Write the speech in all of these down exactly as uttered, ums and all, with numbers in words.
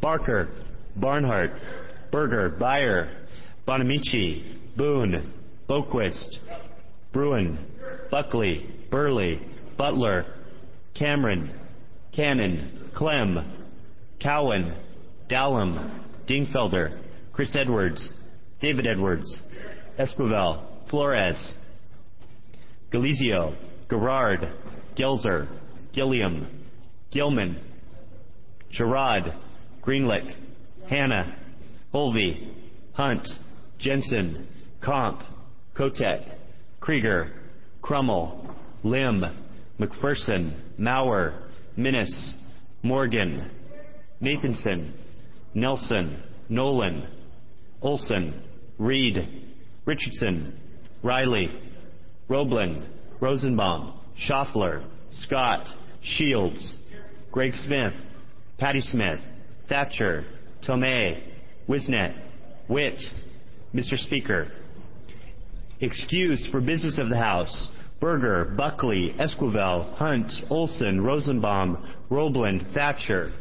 Barker, Barnhart, Berger, Beyer, Bonamici, Boone, Boquist, Bruin, Buckley, Burley, Butler, Cameron, Cannon, Clem, Cowan, Dallum, Dingfelder, Chris Edwards, David Edwards, Esquivel, Flores, Galizio, Gerard, Gelzer, Gilliam, Gilman, Sherrod, Greenlick, Hanna, Holvey, Hunt, Jensen, Comp, Kotek, Krieger, Crummel, Lim, McPherson, Maurer, Minnis, Morgan, Nathanson, Nelson, Nolan, Olson, Reed, Richardson, Riley, Roblin, Rosenbaum, Schaffler, Scott, Shields, Greg Smith, Patty Smith, Thatcher, Tomei, Wisnet, Witt. Mister Speaker, excused for business of the House: Berger, Buckley, Esquivel, Hunt, Olson, Rosenbaum, Roblin, Thatcher.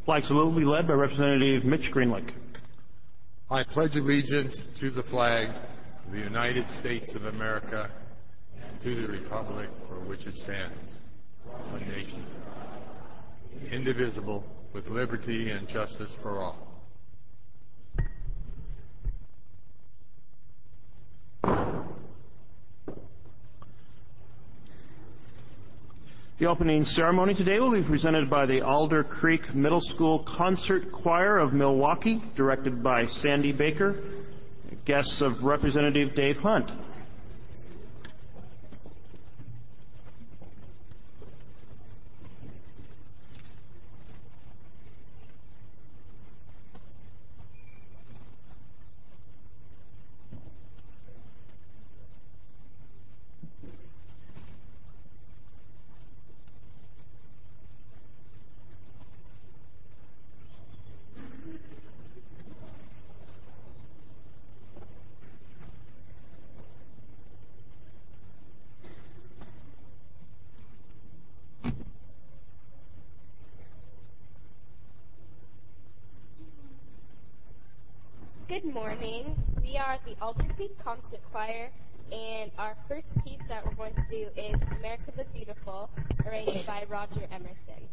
Flag salute will be led by Representative Mitch Greenlick. I pledge allegiance to the flag of the United States of America and to the republic for which it stands, one nation, indivisible, with liberty and justice for all. The opening ceremony today will be presented by the Alder Creek Middle School Concert Choir of Milwaukee, directed by Sandy Baker. Guests of Representative Dave Hunt. Good morning. We are the Alder Creek Concert Choir, and our first piece that we're going to do is America the Beautiful, arranged by Roger Emerson.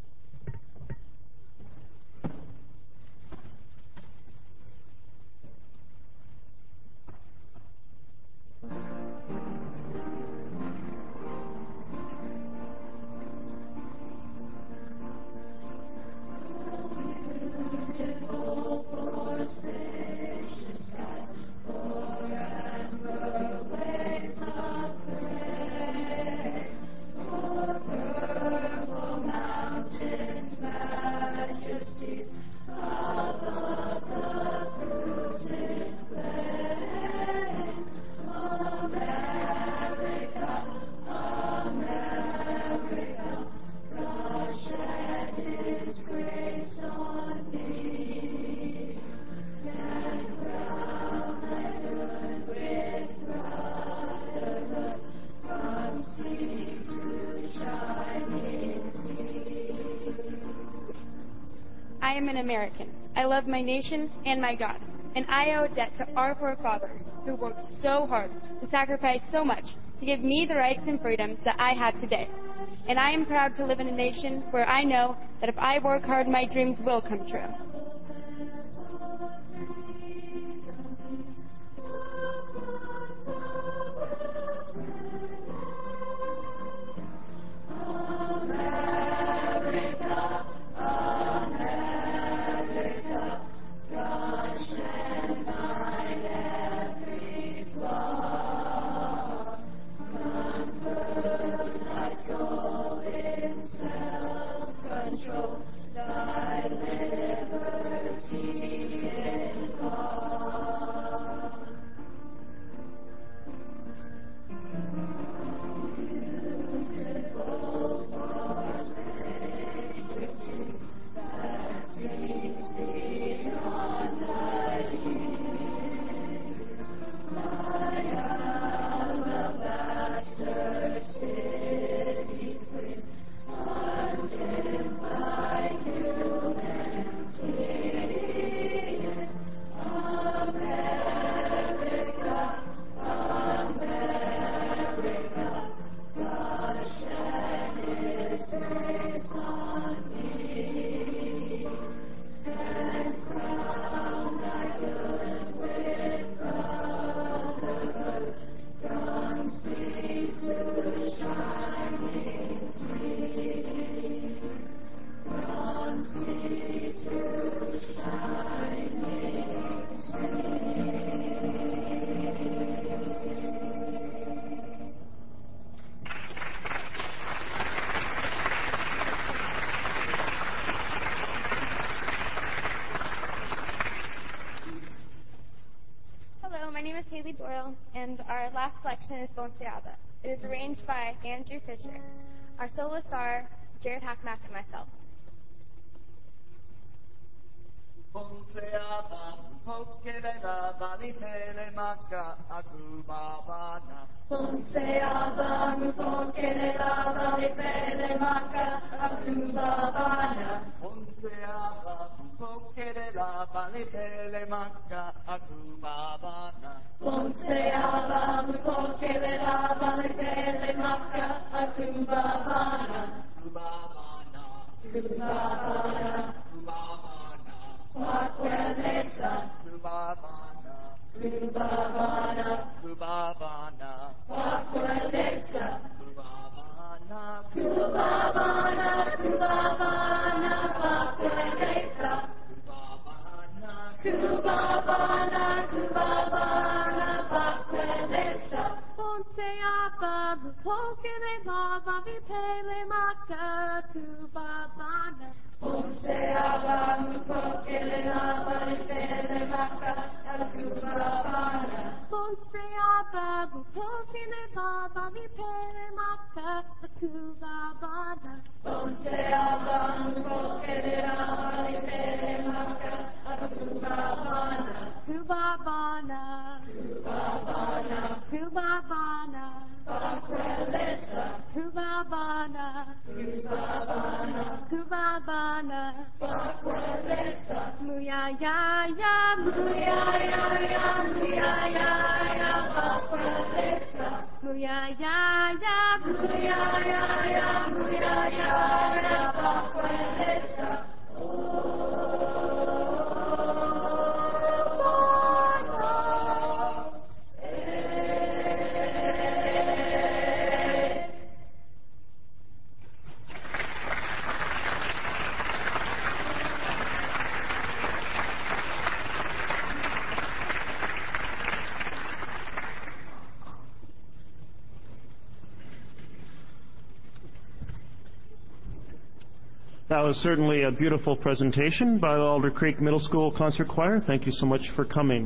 I am an American. I love my nation and my God, and I owe a debt to our forefathers who worked so hard to sacrifice so much to give me the rights and freedoms that I have today. And I am proud to live in a nation where I know that if I work hard, my dreams will come true. My name is Haley Doyle, and our last selection is Bonseaba. It is arranged by Andrew Fisher. Our soloists are Jared Hackmack and myself. Bonseaba, Pokevela, Valipele, Maka, Akubabana. Bonseaba, Pokevela, Valipele, Maka, Akubabana. Bonseaba, la bali pele maka akubabana. Ponce aba mukokele la bali pele maka akubabana. Kubabana. Kubabana. Kubabana. Pakwelesa. Kubabana. Kubabana. Kubabana. Pakwelesa. Kubabana. Kubabana. Kubabana. Pakwelesa. Kubabana. Kubabana. Kubabana. Pakwelesa. Ponce aba mukokele lava vipele maka kubabana. Ponce aba mukokele lava vipele maka kubabana. Ponce aba mukokele lava vipele maka kubabana. Ponce aba mukokele lava vipele maka kubabana. Kubabana. Kubabana. Kubabana. Pakwelesa. Kubabana. Kubabana. Kubabana. Pakwelesa. Muya ya ya Muya ya ya muya ya ya pakwelesa. Muya ya ya Muya ya ya muya ya ya pakwelesa. That was certainly a beautiful presentation by the Alder Creek Middle School Concert Choir. Thank you so much for coming.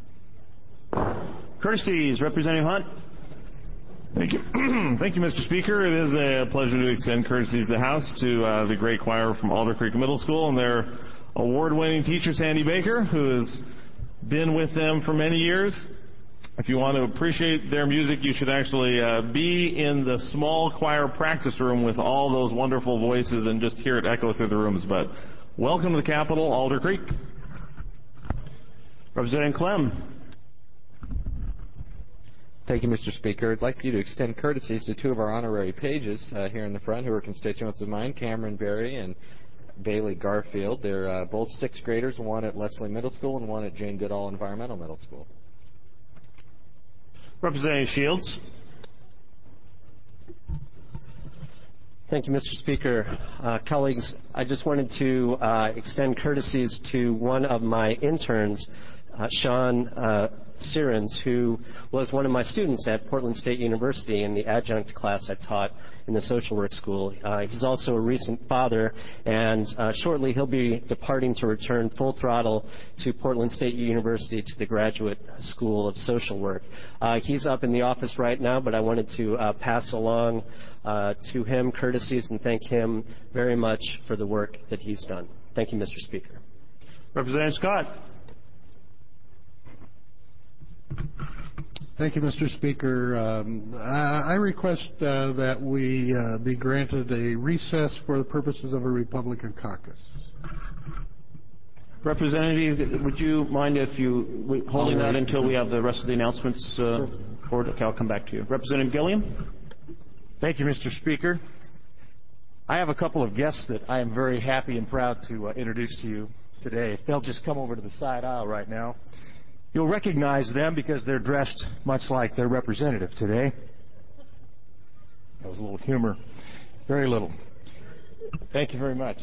Courtesies, Representative Hunt. Thank you. Thank you, Mister Speaker. It is a pleasure to extend courtesies to the House to uh, the great choir from Alder Creek Middle School and their award-winning teacher, Sandy Baker, who has been with them for many years. If you want to appreciate their music, you should actually uh, be in the small choir practice room with all those wonderful voices and just hear it echo through the rooms. But welcome to the Capitol, Alder Creek. Representative Clem. Thank you, Mister Speaker. I'd like you to extend courtesies to two of our honorary pages uh, here in the front who are constituents of mine, Cameron Berry and Bailey Garfield. They're uh, both sixth graders, one at Leslie Middle School and one at Jane Goodall Environmental Middle School. Representative Shields. Thank you, Mister Speaker. Uh, colleagues, I just wanted to uh, extend courtesies to one of my interns, uh, Sean uh, Sirens, who was one of my students at Portland State University in the adjunct class I taught in the social work school. Uh, he's also a recent father, and uh, shortly he'll be departing to return full throttle to Portland State University to the Graduate School of Social Work. Uh, he's up in the office right now, but I wanted to uh, pass along uh, to him courtesies and thank him very much for the work that he's done. Thank you, Mister Speaker. Representative Scott. Thank you, Mister Speaker. Um, I request uh, that we uh, be granted a recess for the purposes of a Republican caucus. Representative, would you mind if you holding that until we have the rest of the announcements uh, forward? Okay, I'll come back to you. Representative Gilliam. Thank you, Mister Speaker. I have a couple of guests that I am very happy and proud to uh, introduce to you today. If they'll just come over to the side aisle right now. You'll recognize them because they're dressed much like their representative today. That was a little humor. Very little. Thank you very much.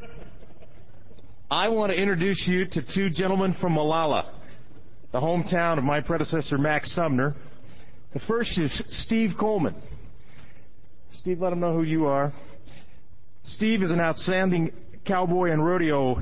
I want to introduce you to two gentlemen from Molalla, the hometown of my predecessor, Max Sumner. The first is Steve Coleman. Steve, let them know who you are. Steve is an outstanding cowboy and rodeo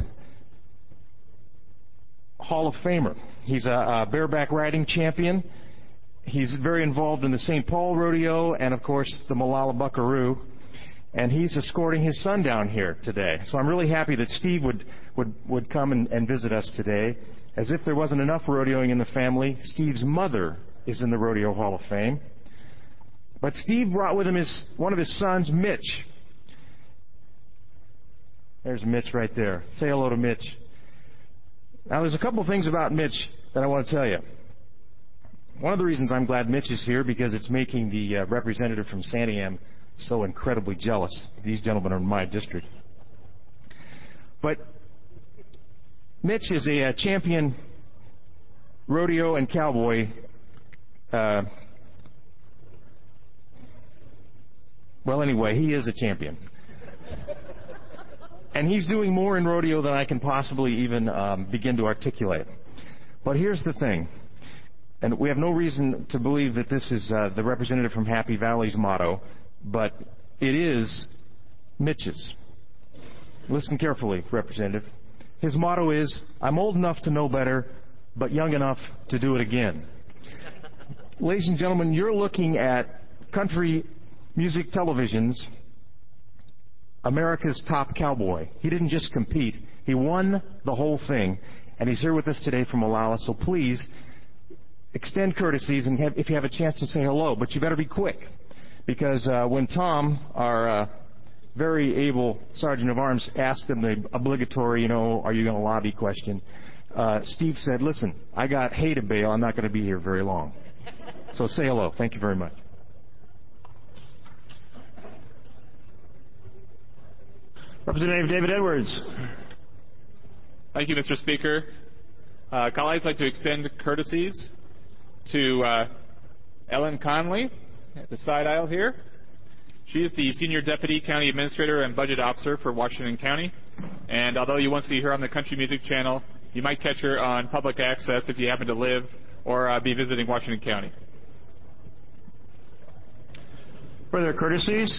Hall of Famer. He's a, a bareback riding champion. He's very involved in the Saint Paul Rodeo and, of course, the Molalla Buckaroo. And he's escorting his son down here today. So I'm really happy that Steve would, would, would come and, and visit us today. As if there wasn't enough rodeoing in the family, Steve's mother is in the Rodeo Hall of Fame. But Steve brought with him his, one of his sons, Mitch. There's Mitch right there. Say hello to Mitch. Now, there's a couple things about Mitch that I want to tell you. One of the reasons I'm glad Mitch is here because it's making the uh, representative from Santiam so incredibly jealous. These gentlemen are in my district. But Mitch is a, a champion rodeo and cowboy. Uh, well, anyway, he is a champion. And he's doing more in rodeo than I can possibly even um, begin to articulate. But here's the thing, and we have no reason to believe that this is uh, the representative from Happy Valley's motto, but it is Mitch's. Listen carefully, Representative. His motto is, I'm old enough to know better, but young enough to do it again. Ladies and gentlemen, you're looking at country music television's America's top cowboy. He didn't just compete, he won the whole thing, and he's here with us today from Molalla, so please extend courtesies and have, if you have a chance to say hello, but you better be quick, because uh, when Tom, our uh, very able Sergeant of Arms, asked him the obligatory, you know, are you going to lobby question, uh, Steve said, listen, I got hay to bale, I'm not going to be here very long. So say hello. Thank you very much. Representative David Edwards. Thank you, Mister Speaker. Uh, colleagues, I'd like to extend courtesies to uh, Ellen Conley at the side aisle here. She is the Senior Deputy County Administrator and Budget Officer for Washington County. And although you won't see her on the Country Music Channel, you might catch her on public access if you happen to live or uh, be visiting Washington County. Further courtesies.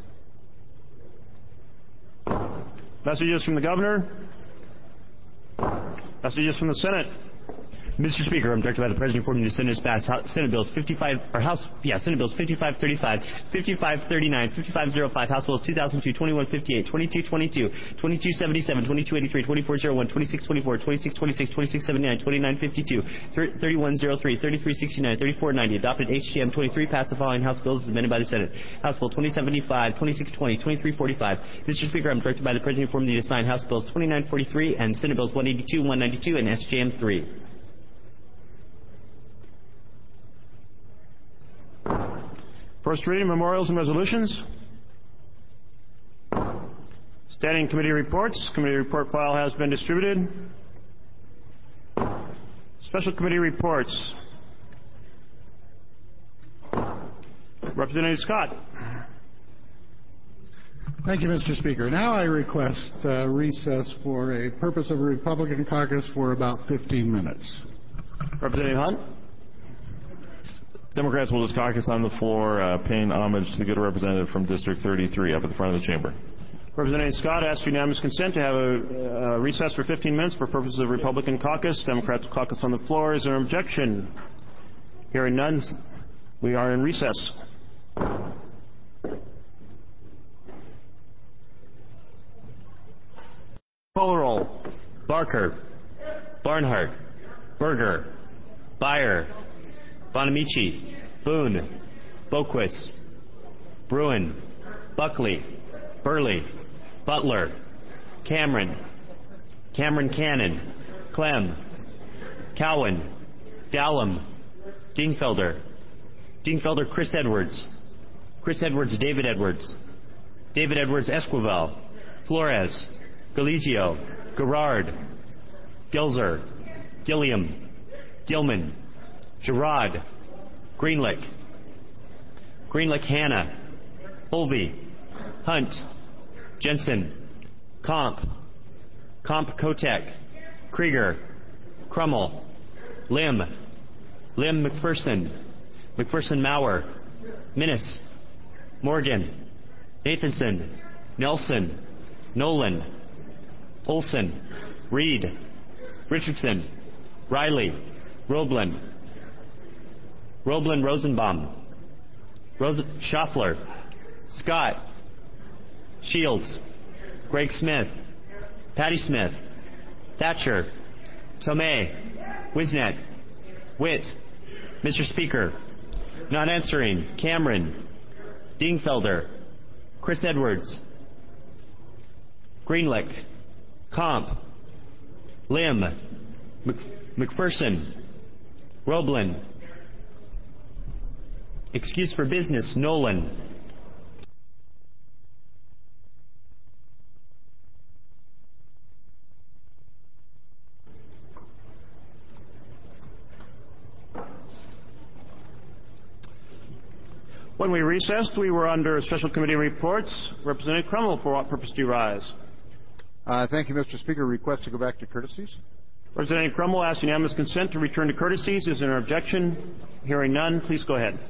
Messages from the Governor. Messages from the Senate. Mister Speaker, I'm directed by the President informing the Senate has passed Senate Bills fifty-five, or House, yeah, Senate Bills fifty-five thirty-five, fifty-five thirty-nine, fifty-five oh five, House Bills two thousand two, twenty-one fifty-eight, twenty-two twenty-two, twenty-two seventy-seven, twenty-two eighty-three, twenty-four oh one, twenty-six twenty-four, twenty-six twenty-six, twenty-six seventy-nine, twenty-nine fifty-two, thirty-one oh three, thirty-three sixty-nine, thirty-four ninety, adopted H G M twenty-three, passed the following House Bills as amended by the Senate. House Bill twenty seventy-five, twenty-six twenty, twenty-three forty-five. Mister Speaker, I'm directed by the President informing the assigned House Bills twenty-nine forty-three and Senate Bills one eighty-two, one ninety-two, and S J M three. First reading, memorials and resolutions. Standing committee reports. Committee report file has been distributed. Special committee reports. Representative Scott. Thank you, Mister Speaker. Now I request uh, recess for a purpose of a Republican caucus for about fifteen minutes. Representative Hunt. Democrats will just caucus on the floor, uh, paying homage to the good representative from District thirty-three up at the front of the chamber. Representative Scott asks unanimous consent to have a uh, recess for fifteen minutes for purposes of Republican caucus. Democrats will caucus on the floor. Is there an objection? Hearing none, we are in recess. Call the roll. Barker, Barnhart, Berger, Byer, Bonamici, Boone, Boquist, Bruin, Buckley, Burley, Butler, Cameron, Cameron Cannon, Clem, Cowan, Dallum, Dingfelder, Dingfelder Chris Edwards, Chris Edwards David Edwards, David Edwards Esquivel, Flores, Galizio, Gerard, Gilzer, Gilliam, Gilman, Gerard, Greenlick, Greenlick Hanna, Holvey, Hunt, Jensen, Comp, Comp Kotek, Krieger, Crummel, Lim, Lim McPherson, McPherson Maurer, Minnis, Morgan, Nathanson, Nelson, Nolan, Olson, Reed, Richardson, Riley, Roblin, Roblin Rosenbaum, Rose Schaffler, Scott, Shields, Greg Smith, Patty Smith, Thatcher, Tomei, Wisnet, Witt. Mister Speaker, not answering, Cameron, Dingfelder, Chris Edwards, Greenlick, Comp, Lim, McPherson. Roblin. Excuse for business, Nolan. When we recessed, we were under special committee reports. Representative Crummell, for what purpose do you rise? Uh, thank you, Mister Speaker. Request to go back to courtesies. Representative Crummell asks unanimous consent to return to courtesies. Is there an objection? Hearing none, please go ahead.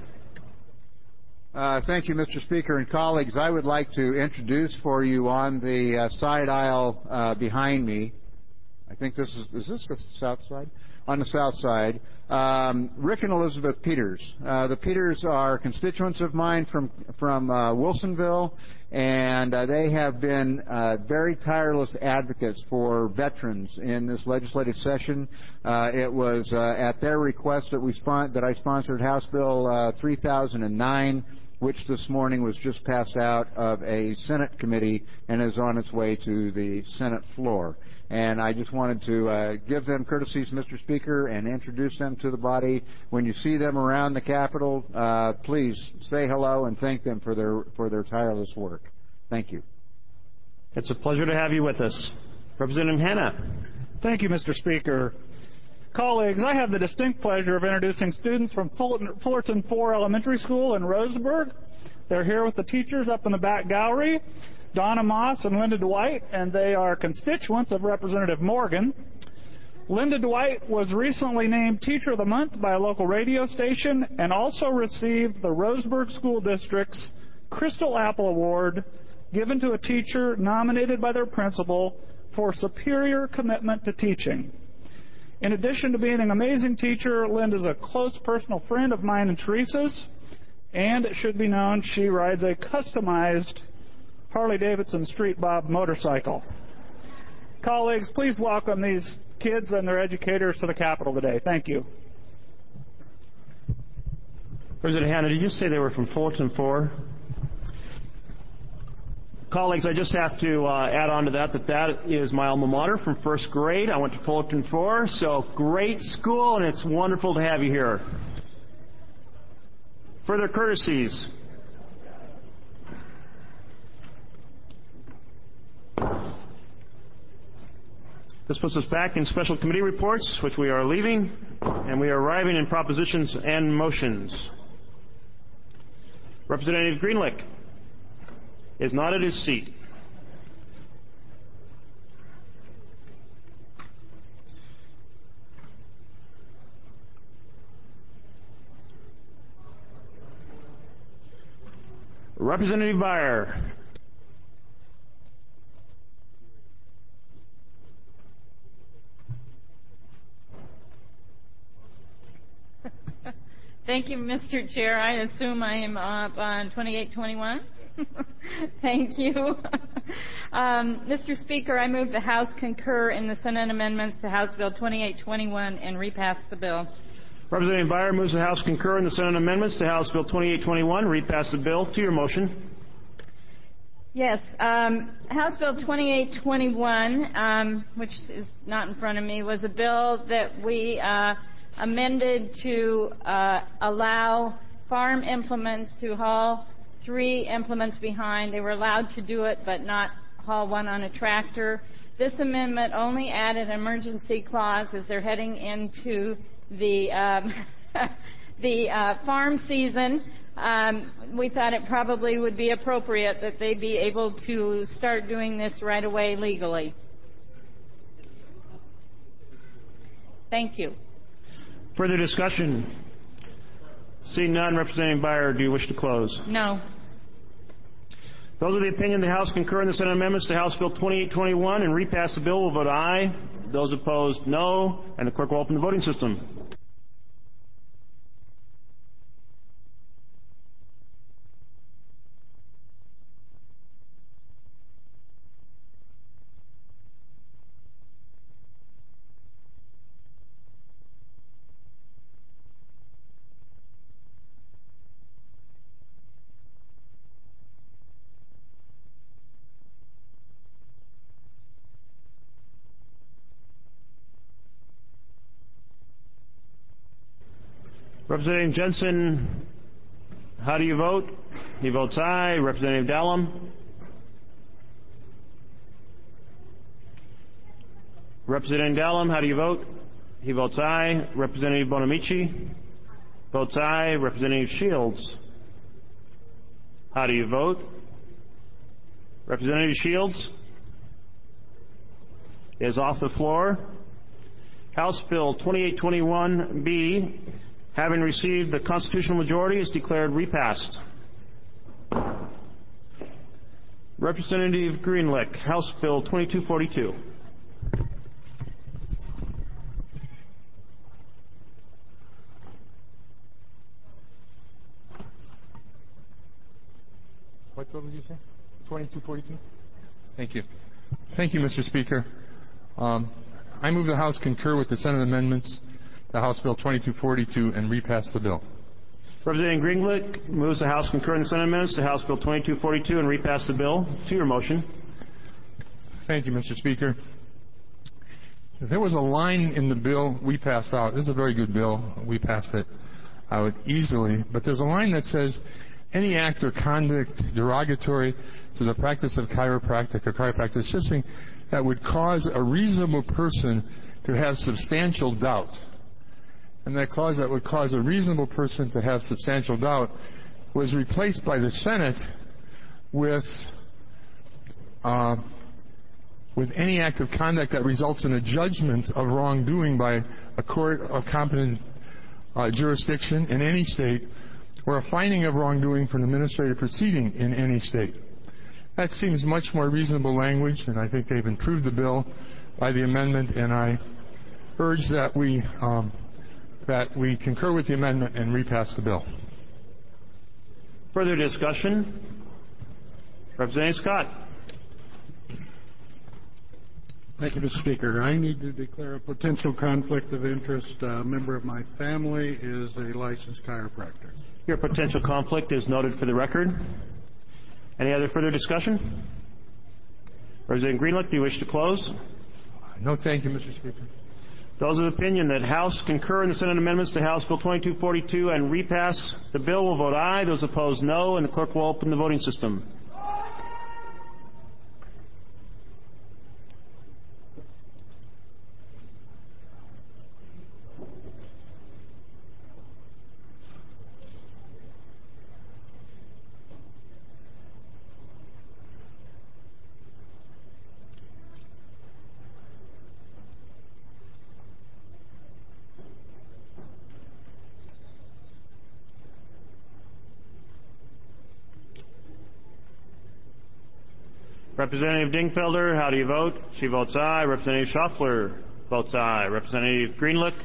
Uh, thank you, Mister Speaker and colleagues. I would like to introduce for you on the uh, side aisle uh, behind me. I think this is, is this the south side? On the south side, um, Rick and Elizabeth Peters. Uh, the Peters are constituents of mine from from uh, Wilsonville, and uh, they have been uh, very tireless advocates for veterans in this legislative session. Uh, it was uh, at their request that we spon- that I sponsored House Bill uh, three thousand nine, which this morning was just passed out of a Senate committee and is on its way to the Senate floor. And I just wanted to uh, give them courtesies, Mister Speaker, and introduce them to the body. When you see them around the Capitol, uh, please say hello and thank them for their for their tireless work. Thank you. It's a pleasure to have you with us. Representative Hanna. Thank you, Mister Speaker. Colleagues, I have the distinct pleasure of introducing students from Fullerton four Elementary School in Roseburg. They're here with the teachers up in the back gallery, Donna Moss and Linda Dwight, and they are constituents of Representative Morgan. Linda Dwight was recently named Teacher of the Month by a local radio station and also received the Roseburg School District's Crystal Apple Award, given to a teacher nominated by their principal for superior commitment to teaching. In addition to being an amazing teacher, Linda's a close personal friend of mine and Teresa's, and it should be known she rides a customized Harley-Davidson Street Bob motorcycle. Colleagues, please welcome these kids and their educators to the Capitol today. Thank you. President Hanna, did you say they were from Fullerton four? Colleagues, I just have to uh, add on to that that that is my alma mater from first grade. I went to Fullerton four, so great school, and it's wonderful to have you here. Further courtesies. This puts us back in special committee reports, which we are leaving, and we are arriving in propositions and motions. Representative Greenlick is not at his seat. Representative Byer. Thank you, Mister Chair. I assume I am up on twenty-eight twenty-one. Thank you. um, Mister Speaker, I move the House concur in the Senate amendments to House Bill twenty-eight twenty-one and repass the bill. Representative Byer moves the House concur in the Senate amendments to House Bill twenty-eight twenty-one. Repass the bill. To your motion. Yes. Um, House Bill twenty-eight twenty-one, um, which is not in front of me, was a bill that we uh, amended to uh, allow farm implements to haul three implements behind. They were allowed to do it, but not haul one on a tractor. This amendment only added an emergency clause as they're heading into the um, the uh, farm season. Um, we thought it probably would be appropriate that they be able to start doing this right away legally. Thank you. Further discussion? Seeing none, Representative Byer, do you wish to close? No. Those of the opinion the House concur in the Senate amendments to House Bill twenty-eight twenty-one and repass the bill will vote aye. Those opposed, no. And the clerk will open the voting system. Representative Jensen, how do you vote? He votes aye. Representative Dallum? Representative Dallum, how do you vote? He votes aye. Representative Bonamici? Votes aye. Representative Shields? How do you vote? Representative Shields is off the floor. House Bill twenty-eight twenty-one B, having received the constitutional majority, is declared repassed. Representative Greenlick, House Bill twenty-two forty-two. What bill did you say? twenty-two forty-two? Thank you. Thank you, Mister Speaker. Um, I move the House concur with the Senate amendments to House Bill twenty-two forty-two and repass the bill. Representative Greenlick moves the House concur in the Senate amendments to House Bill twenty-two forty-two and repass the bill. To your motion. Thank you, Mister Speaker. There was a line in the bill we passed out. This is a very good bill. We passed it out easily. But there's a line that says, any act or conduct derogatory to the practice of chiropractic or chiropractic assisting that would cause a reasonable person to have substantial doubt. And that clause that would cause a reasonable person to have substantial doubt was replaced by the Senate with uh, with any act of conduct that results in a judgment of wrongdoing by a court of competent uh, jurisdiction in any state, or a finding of wrongdoing for an administrative proceeding in any state. That seems much more reasonable language, and I think they've improved the bill by the amendment, and I urge that we um, that we concur with the amendment and repass the bill. Further discussion? Representative Scott. Thank you, Mister Speaker. I need to declare a potential conflict of interest. A member of my family is a licensed chiropractor. Your potential conflict is noted for the record. Any other further discussion? Representative Greenlick, do you wish to close? No, thank you, Mister Speaker. Those of the opinion that House concur in the Senate amendments to House Bill twenty-two forty-two and repass the bill will vote aye. Those opposed, no, and the clerk will open the voting system. Representative Dingfelder, how do you vote? She votes aye. Representative Schaffler votes aye. Representative Greenlick?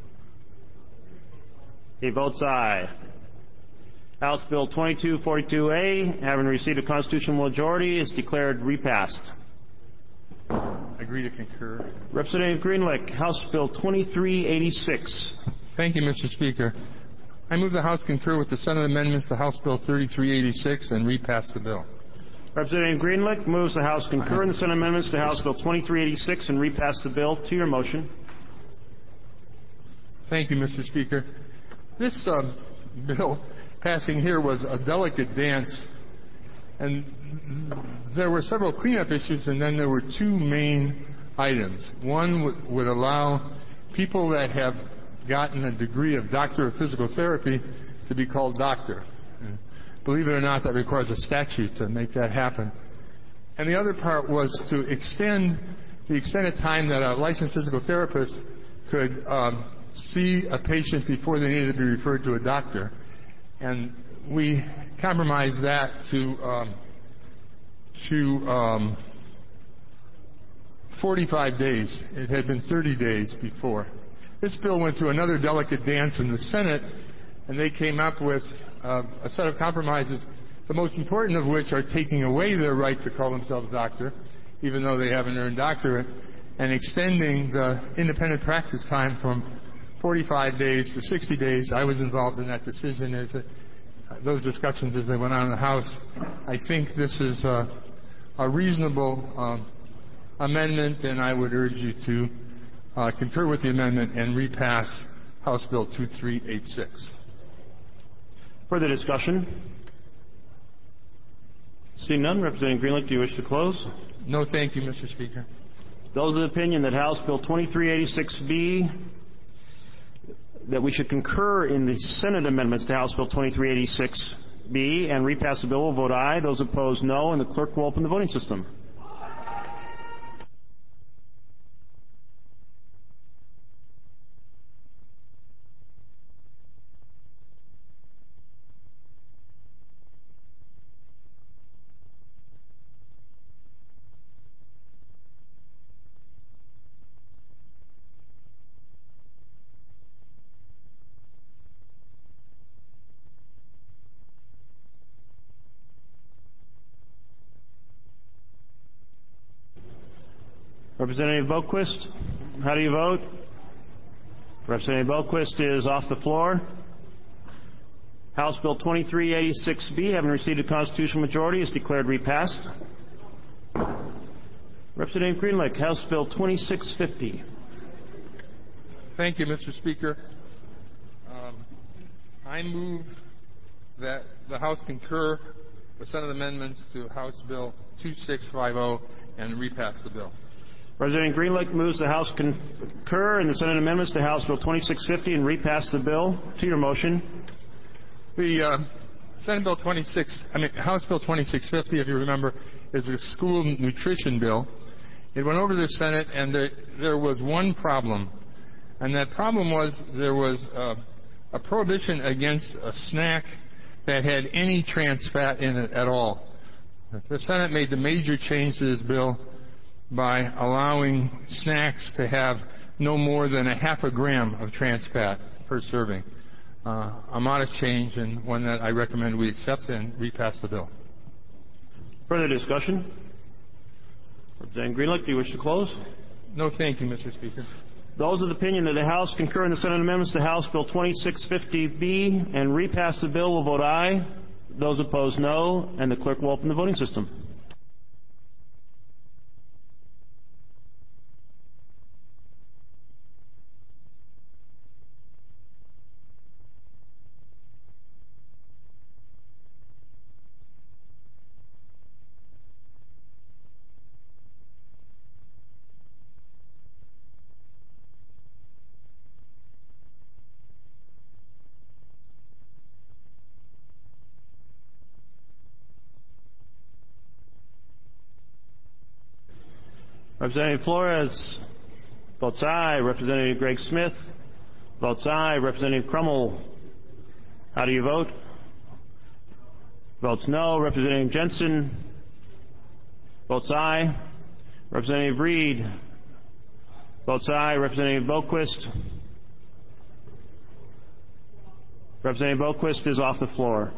He votes aye. House Bill twenty-two forty-two A, having received a constitutional majority, is declared repassed. I agree to concur. Representative Greenlick, House Bill twenty-three eighty-six. Thank you, Mister Speaker. I move the House concur with the Senate amendments to House Bill thirty-three eighty-six and repass the bill. Representative Greenlick moves the House concur in the Senate amendments to House Bill twenty-three eighty-six and repass the bill. To your motion. Thank you, Mister Speaker. This uh, bill passing here was a delicate dance, and there were several cleanup issues, and then there were two main items. One would, would allow people that have gotten a degree of Doctor of Physical Therapy to be called doctor. Believe it or not, that requires a statute to make that happen. And the other part was to extend the extended time that a licensed physical therapist could um, see a patient before they needed to be referred to a doctor. And we compromised that to um, to um, forty-five days. It had been thirty days before. This bill went through another delicate dance in the Senate, and they came up with uh, a set of compromises, the most important of which are taking away their right to call themselves doctor, even though they haven't earned doctorate, and extending the independent practice time from forty-five days to sixty days. I was involved in that decision, as a, those discussions as they went on in the House. I think this is a, a reasonable um, amendment, and I would urge you to uh, concur with the amendment and repass House Bill two three eight six. Further discussion? Seeing none, Representative Greenlick, do you wish to close? No, thank you, Mister Speaker. Those of the opinion that House Bill twenty-three eighty-six B, that we should concur in the Senate amendments to House Bill twenty-three eighty-six B and repass the bill will vote aye. Those opposed, no, and the clerk will open the voting system. Representative Boquist, how do you vote? Representative Boquist is off the floor. House Bill twenty-three eighty-six B, having received a constitutional majority, is declared repassed. Representative Greenlick, House Bill twenty-six fifty. Thank you, Mister Speaker. Um, I move that the House concur with Senate amendments to House Bill twenty-six fifty and repass the bill. President Greenlick moves the House concur in the Senate amendments to House Bill twenty-six fifty and repass the bill. To your motion. The uh, Senate Bill twenty-six, I mean House Bill twenty-six fifty, if you remember, is a school nutrition bill. It went over to the Senate, and there, there was one problem, and that problem was there was uh, a prohibition against a snack that had any trans fat in it at all. The Senate made the major change to this bill by allowing snacks to have no more than a half a gram of trans fat per serving. Uh, a modest change, and one that I recommend we accept and repass the bill. Further discussion? Representative Greenlick, do you wish to close? No, thank you, Mister Speaker. Those of the opinion that the House concur in the Senate amendments to House Bill twenty-six fifty B and repass the bill will vote aye. Those opposed, no, and the clerk will open the voting system. Representative Flores votes aye. Representative Greg Smith votes aye. Representative Crummell, how do you vote? Votes no. Representative Jensen votes aye. Representative Reed votes aye. Representative Boquist. Representative Boquist is off the floor.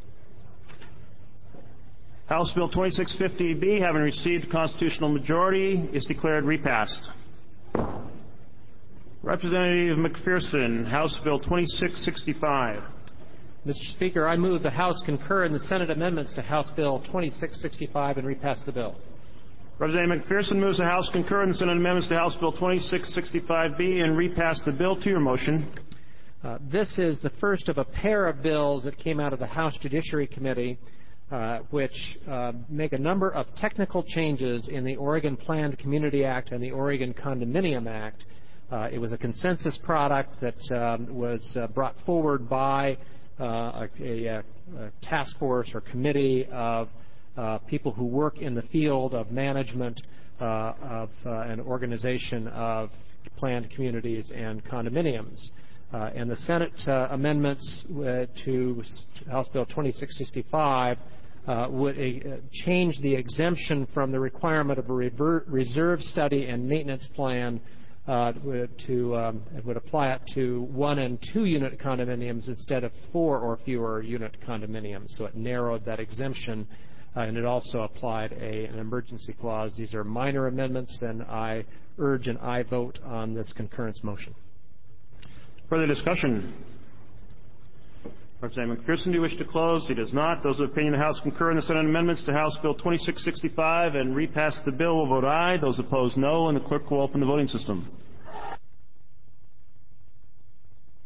House Bill twenty-six fifty B, having received a constitutional majority, is declared repassed. Representative McPherson, House Bill twenty-six sixty-five. Mister Speaker, I move the House concur in the Senate amendments to House Bill twenty-six sixty-five and repass the bill. Representative McPherson moves the House concur in the Senate amendments to House Bill twenty-six sixty-five B and repass the bill. To your motion. Uh, this is the first of a pair of bills that came out of the House Judiciary Committee, Uh, which uh, make a number of technical changes in the Oregon Planned Community Act and the Oregon Condominium Act. Uh, it was a consensus product that um, was uh, brought forward by uh, a, a, a task force or committee of uh, people who work in the field of management uh, of uh, an organization of planned communities and condominiums. Uh, and the Senate uh, amendments uh, to House Bill twenty-six sixty-five uh, would uh, change the exemption from the requirement of a rever- reserve study and maintenance plan uh, to um, it would apply it to one and two unit condominiums instead of four or fewer unit condominiums. So it narrowed that exemption, uh, and it also applied a, an emergency clause. These are minor amendments, and I urge an aye vote on this concurrence motion. Further discussion? Representative McPherson, do you wish to close? He does not. Those of the opinion the House concur in the Senate amendments to House Bill twenty-six sixty-five and repass the bill will vote aye. Those opposed, no, and the clerk will open the voting system.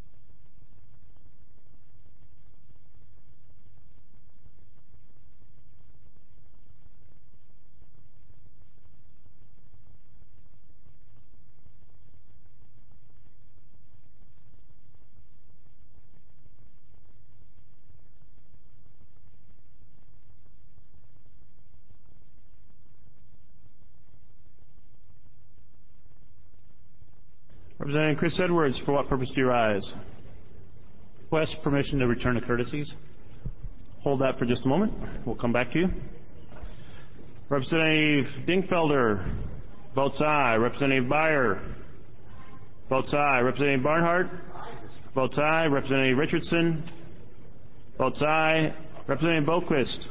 Representative Chris Edwards, for what purpose do you rise? Request permission to return to courtesies. Hold that for just a moment. We'll come back to you. Representative Dingfelder votes aye. Representative Byer votes aye. Representative Barnhart votes aye. Representative Richardson votes aye. Representative Boquist.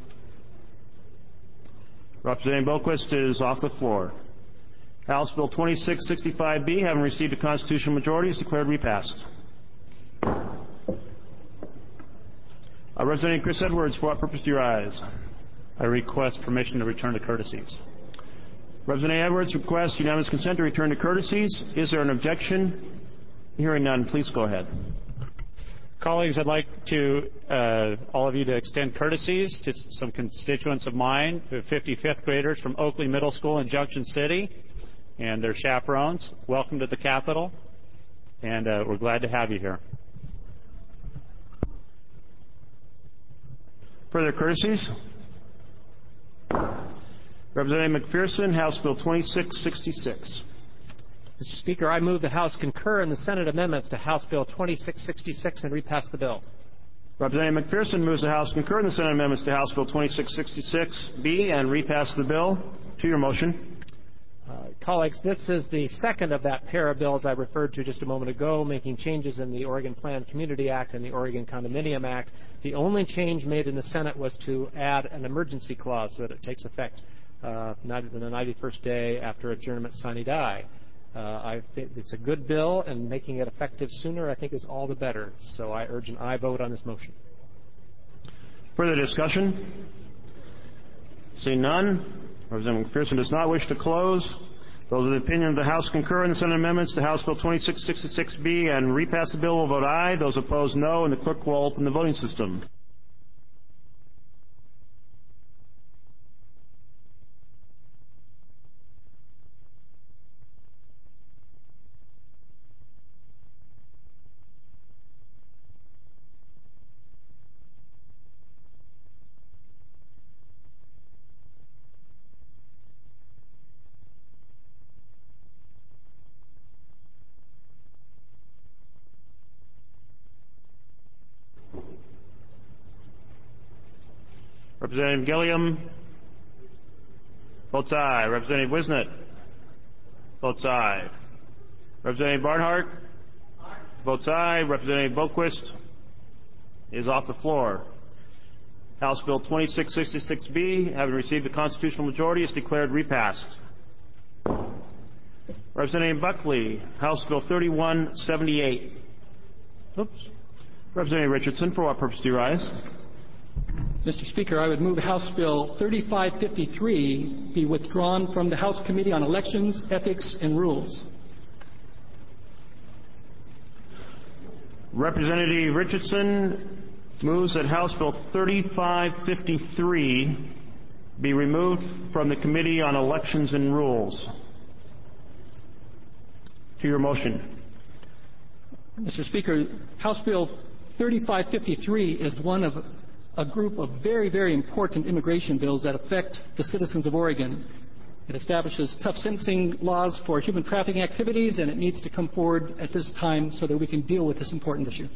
Representative Boquist is off the floor. House Bill twenty-six sixty-five B, having received a constitutional majority, is declared repassed. Uh, Representative Chris Edwards, for what purpose do you rise? I request permission to return to courtesies. Representative Edwards requests unanimous consent to return to courtesies. Is there an objection? Hearing none, please go ahead. Colleagues, I'd like to uh, all of you to extend courtesies to some constituents of mine, the fifty-fifth graders from Oakley Middle School in Junction City and their chaperones. Welcome to the Capitol, and uh, we're glad to have you here. Further courtesies? Representative McPherson, House Bill twenty-six sixty-six. Mister Speaker, I move the House concur in the Senate amendments to House Bill twenty-six sixty-six and repass the bill. Representative McPherson moves the House concur in the Senate amendments to House Bill twenty-six sixty-six B and repass the bill. To your motion. Uh, colleagues, this is the second of that pair of bills I referred to just a moment ago, making changes in the Oregon Planned Community Act and the Oregon Condominium Act. The only change made in the Senate was to add an emergency clause so that it takes effect uh, not on the ninety-first day after adjournment sine die. Uh, I think it's a good bill, and making it effective sooner, I think, is all the better. So I urge an aye vote on this motion. Further discussion? Seeing none, Representative McPherson does not wish to close. Those of the opinion of the House concur in the Senate amendments to House Bill twenty-six sixty-six B and repass the bill will vote aye. Those opposed, no, and the clerk will open the voting system. Representative Gilliam votes aye. Representative Wisnett votes aye. Representative Barnhart aye. votes aye. Representative Boquist is off the floor. House Bill twenty-six sixty-six B, having received a constitutional majority, is declared repassed. Representative Buckley, House Bill thirty-one seventy-eight. Oops. Representative Richardson, for what purpose do you rise? Mister Speaker, I would move House Bill thirty-five fifty-three be withdrawn from the House Committee on Elections, Ethics, and Rules. Representative Richardson moves that House Bill thirty-five fifty-three be removed from the Committee on Elections and Rules. To your motion. Mister Speaker, House Bill thirty-five fifty-three is one of a group of very, very important immigration bills that affect the citizens of Oregon. It establishes tough sentencing laws for human trafficking activities, and it needs to come forward at this time so that we can deal with this important issue.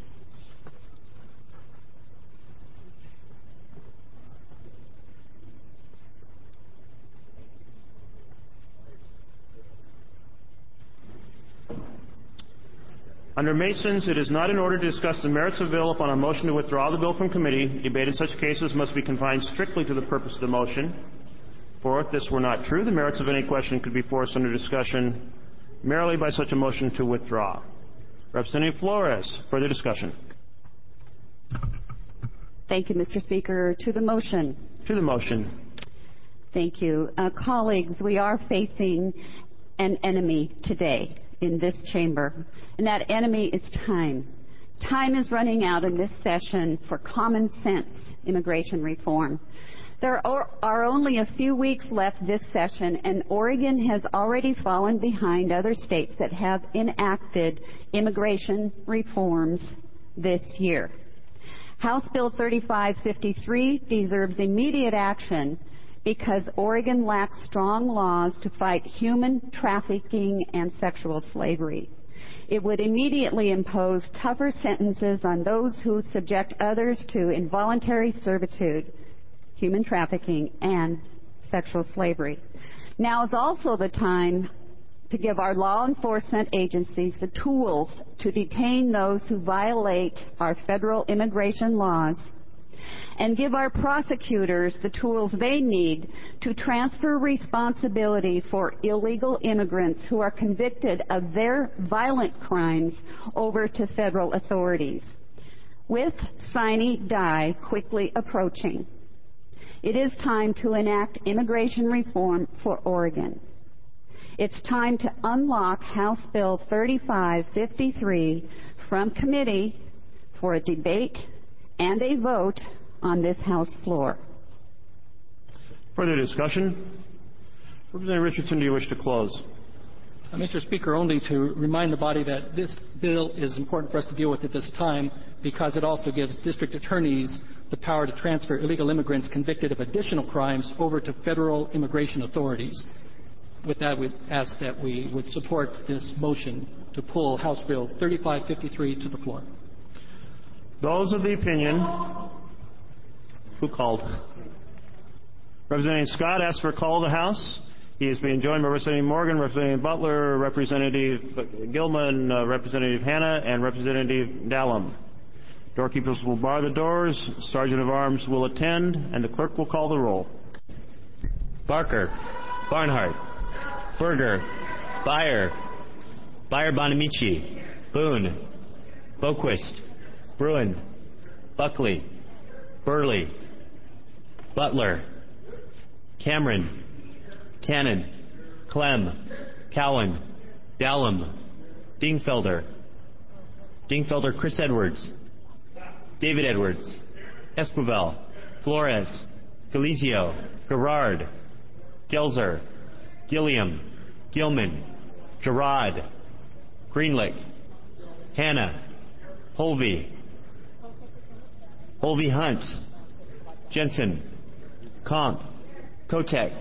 Under Masons, it is not in order to discuss the merits of the bill upon a motion to withdraw the bill from committee. Debate in such cases must be confined strictly to the purpose of the motion. For if this were not true, the merits of any question could be forced under discussion merely by such a motion to withdraw. Representative Flores, further discussion. Thank you, Mister Speaker. To the motion. To the motion. Thank you. Uh, colleagues, we are facing an enemy today in this chamber, and that enemy is time. Time is running out in this session for common sense immigration reform. There are, are only a few weeks left this session, and Oregon has already fallen behind other states that have enacted immigration reforms this year. House Bill thirty-five fifty-three deserves immediate action because Oregon lacks strong laws to fight human trafficking and sexual slavery. It would immediately impose tougher sentences on those who subject others to involuntary servitude, human trafficking, and sexual slavery. Now is also the time to give our law enforcement agencies the tools to detain those who violate our federal immigration laws, and give our prosecutors the tools they need to transfer responsibility for illegal immigrants who are convicted of their violent crimes over to federal authorities. With sine die quickly approaching, it is time to enact immigration reform for Oregon. It's time to unlock House Bill thirty-five fifty-three from committee for a debate and a vote on this House floor. Further discussion? Representative Richardson, do you wish to close? Uh, Mister Speaker, only to remind the body that this bill is important for us to deal with at this time because it also gives district attorneys the power to transfer illegal immigrants convicted of additional crimes over to federal immigration authorities. With that, we ask that we would support this motion to pull House Bill thirty-five fifty-three to the floor. Those of the opinion... Who called? Representative Scott asked for a call of the House. He is being joined by Representative Morgan, Representative Butler, Representative Gilman, uh, Representative Hanna, and Representative Dallum. Doorkeepers will bar the doors, Sergeant of Arms will attend, and the clerk will call the roll. Barker, Barnhart, Berger, Byer, Byer Bonamici, Boone, Boquist, Bruin, Buckley, Burley, Butler, Cameron, Cannon, Clem, Cowan, Dallum, Dingfelder, Dingfelder, Chris Edwards, David Edwards, Esquivel, Flores, Galizio, Gerard, Gelzer, Gilliam, Gilman, Gerard, Greenlick, Hanna, Holvey, Holvey Hunt, Jensen, Comp, Kotek,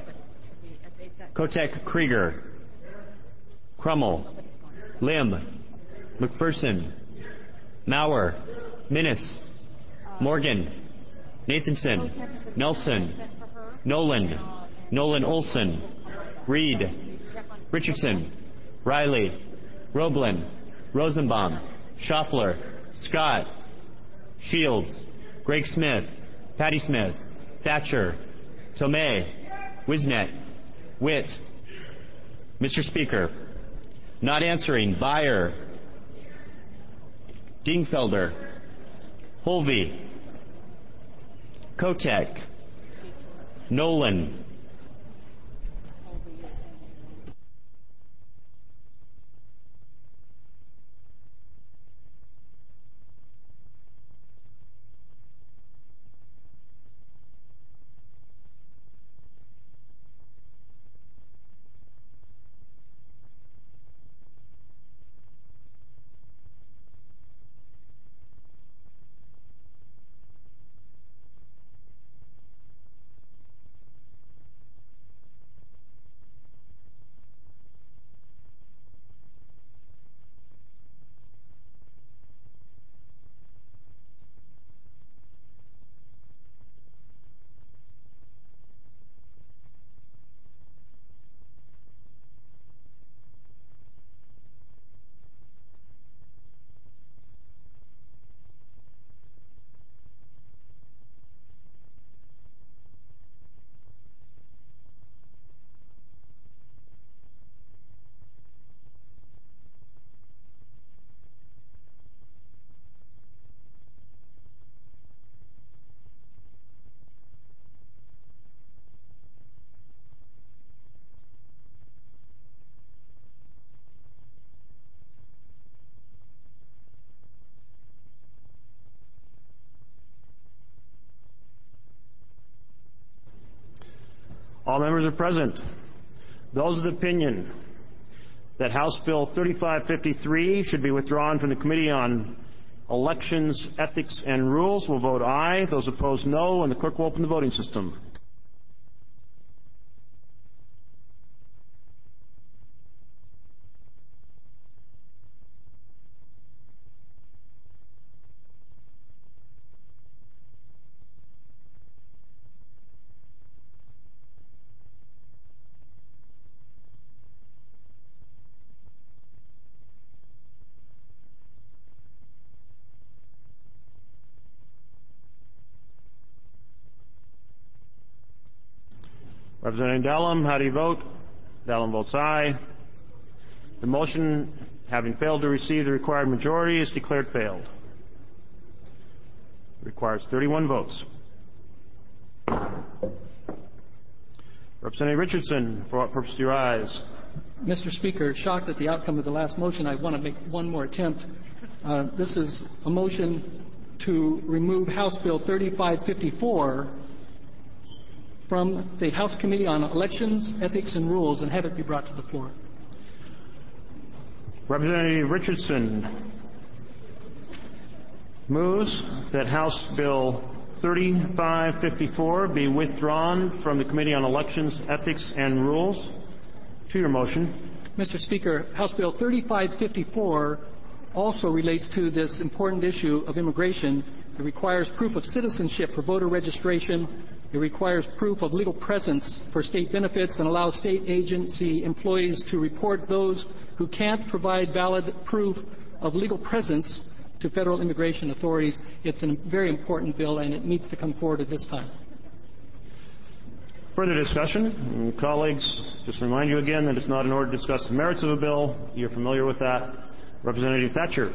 Kotek Krieger, Crummell, Lim, McPherson, Maurer, Minnis, Morgan, Nathanson, Nelson, Nolan, Nolan Olson, Reed, Richardson, Riley, Roblin, Rosenbaum, Schaffler, Scott, Shields, Greg Smith, Patty Smith, Thatcher, Tomei, Wisnet, Witt. Mister Speaker, not answering, Byer, Dingfelder, Holvey, Kotek, Nolan, All members are present. Those of the opinion that House Bill thirty-five fifty-three should be withdrawn from the Committee on Elections, Ethics, and Rules will vote aye. Those opposed, no, and the clerk will open the voting system. Representative Dellum, how do you vote? Dellum votes aye. The motion, having failed to receive the required majority, is declared failed. It requires thirty-one votes. Representative Richardson, for what purpose do you rise? Mister Speaker, shocked at the outcome of the last motion, I want to make one more attempt. Uh, this is a motion to remove House Bill thirty-five fifty-four from the House Committee on Elections, Ethics, and Rules and have it be brought to the floor. Representative Richardson moves that House Bill thirty-five fifty-four be withdrawn from the Committee on Elections, Ethics, and Rules. To your motion. Mister Speaker, House Bill thirty-five fifty-four also relates to this important issue of immigration. It requires proof of citizenship for voter registration. It requires proof of legal presence for state benefits and allows state agency employees to report those who can't provide valid proof of legal presence to federal immigration authorities. It's a very important bill, and it needs to come forward at this time. Further discussion? Colleagues, just remind you again that it's not in order to discuss the merits of a bill. You're familiar with that. Representative Thatcher.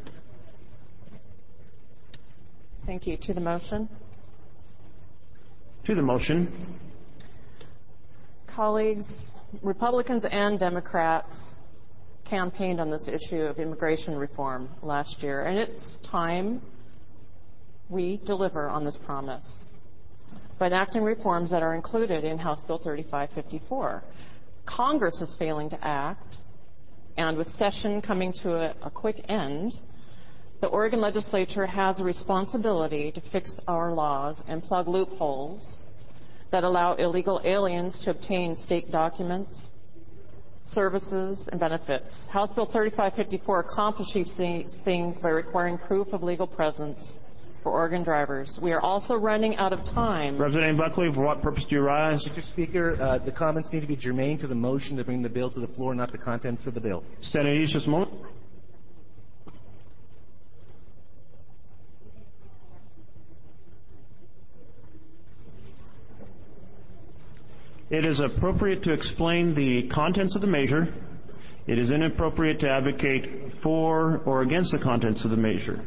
Thank you. To the motion. To the motion. Colleagues, Republicans and Democrats campaigned on this issue of immigration reform last year, and it's time we deliver on this promise by enacting reforms that are included in House Bill thirty-five fifty-four. Congress is failing to act, and with session coming to a, a quick end, the Oregon legislature has a responsibility to fix our laws and plug loopholes that allow illegal aliens to obtain state documents, services, and benefits. House Bill thirty-five fifty-four accomplishes these things by requiring proof of legal presence for Oregon drivers. We are also running out of time. Representative Buckley, for what purpose do you rise? Mister Speaker, uh, the comments need to be germane to the motion to bring the bill to the floor, not the contents of the bill. Stand at ease just a moment. It is appropriate to explain the contents of the measure. It is inappropriate to advocate for or against the contents of the measure.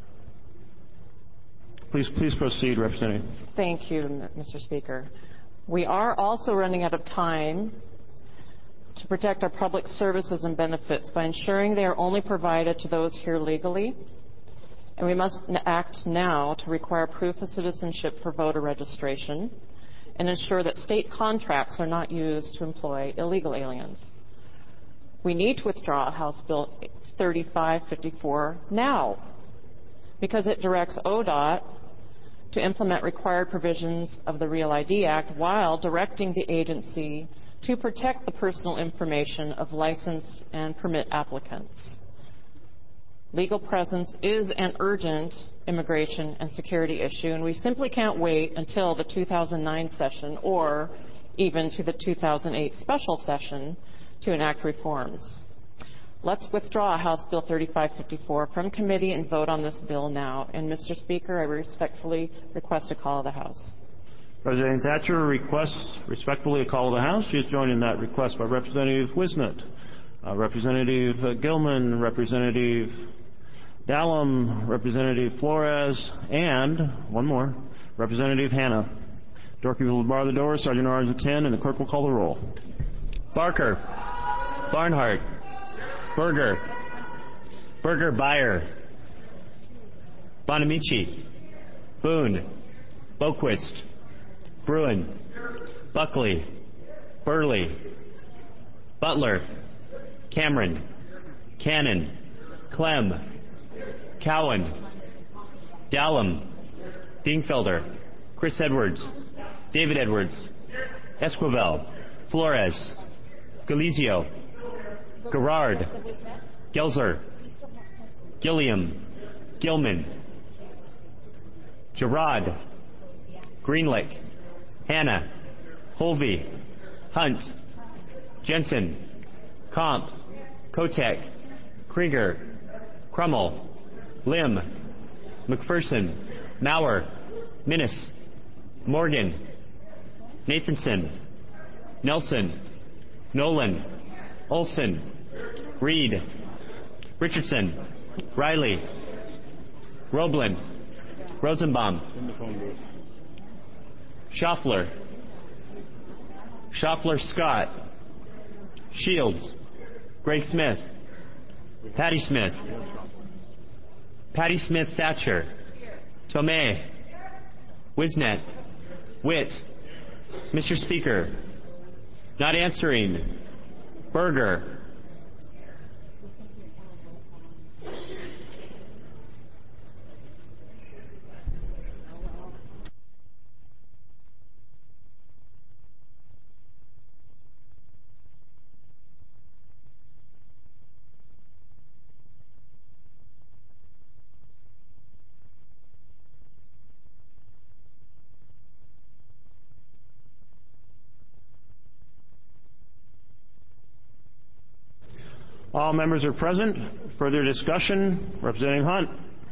Please, please proceed, Representative. Thank you, Mister Speaker. We are also running out of time to protect our public services and benefits by ensuring they are only provided to those here legally. And we must act now to require proof of citizenship for voter registration and ensure that state contracts are not used to employ illegal aliens. We need to withdraw House Bill thirty-five fifty-four now because it directs O D O T to implement required provisions of the Real I D Act while directing the agency to protect the personal information of license and permit applicants. Legal presence is an urgent immigration and security issue, and we simply can't wait until the two thousand nine session or even to the two thousand eight special session to enact reforms. Let's withdraw House Bill thirty-five fifty-four from committee and vote on this bill now. And, Mister Speaker, I respectfully request a call of the House. President Thatcher requests respectfully a call of the House. She is joined in that request by Representative Wisnett, uh, Representative uh, Gilman, Representative Dallum, Representative Flores, and one more, Representative Hanna. Doorkeeper will bar the door. Sergeant Arms at ten, and the clerk will call the roll. Barker. Barnhart. Berger. Berger Beyer. Bonamici. Boone. Boquist. Bruin. Buckley. Burley. Butler. Cameron. Cannon. Clem. Cowan. Dallum. Dingfelder. Chris Edwards. David Edwards. Esquivel. Flores. Galizio. Garrard. Gelser. Gilliam. Gilman. Gerard. Greenlick. Hanna. Holvey. Hunt. Jensen. Comp. Kotek. Krieger. Crummel. Lim. McPherson. Maurer. Minnis. Morgan. Nathanson. Nelson. Nolan. Olson. Reed. Richardson. Riley. Roblin. Rosenbaum. Schaffler. Schaffler Scott. Shields. Greg Smith. Patty Smith. Patty Smith Thatcher. Tomei. Wisnet. Witt. Mister Speaker. Not answering. Berger. All members are present. Further discussion? Representative Hunt.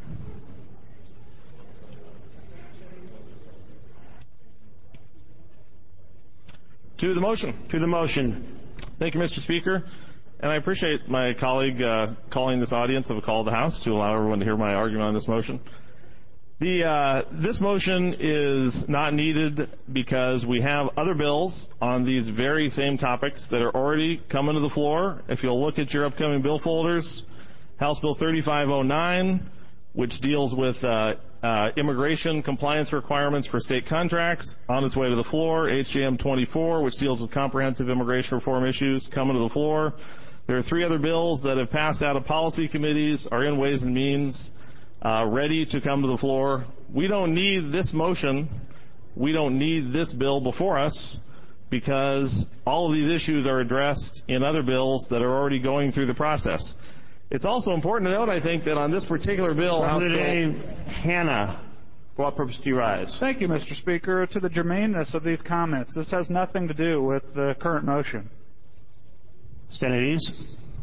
To the motion. To the motion. Thank you, Mister Speaker. And I appreciate my colleague uh, calling this audience of a call of the House to allow everyone to hear my argument on this motion. The, uh, this motion is not needed because we have other bills on these very same topics that are already coming to the floor. If you'll look at your upcoming bill folders, House Bill thirty-five oh nine, which deals with uh, uh, immigration compliance requirements for state contracts, on its way to the floor. H J M twenty-four, which deals with comprehensive immigration reform issues, coming to the floor. There are three other bills that have passed out of policy committees, are in Ways and Means, Uh, ready to come to the floor. We don't need this motion. We don't need this bill before us because all of these issues are addressed in other bills that are already going through the process. It's also important to note, I think, that on this particular bill, House Bill... Hannah, for what purpose do you rise? Thank you, Mister Speaker. To the germaneness of these comments, this has nothing to do with the current motion. Stand at ease.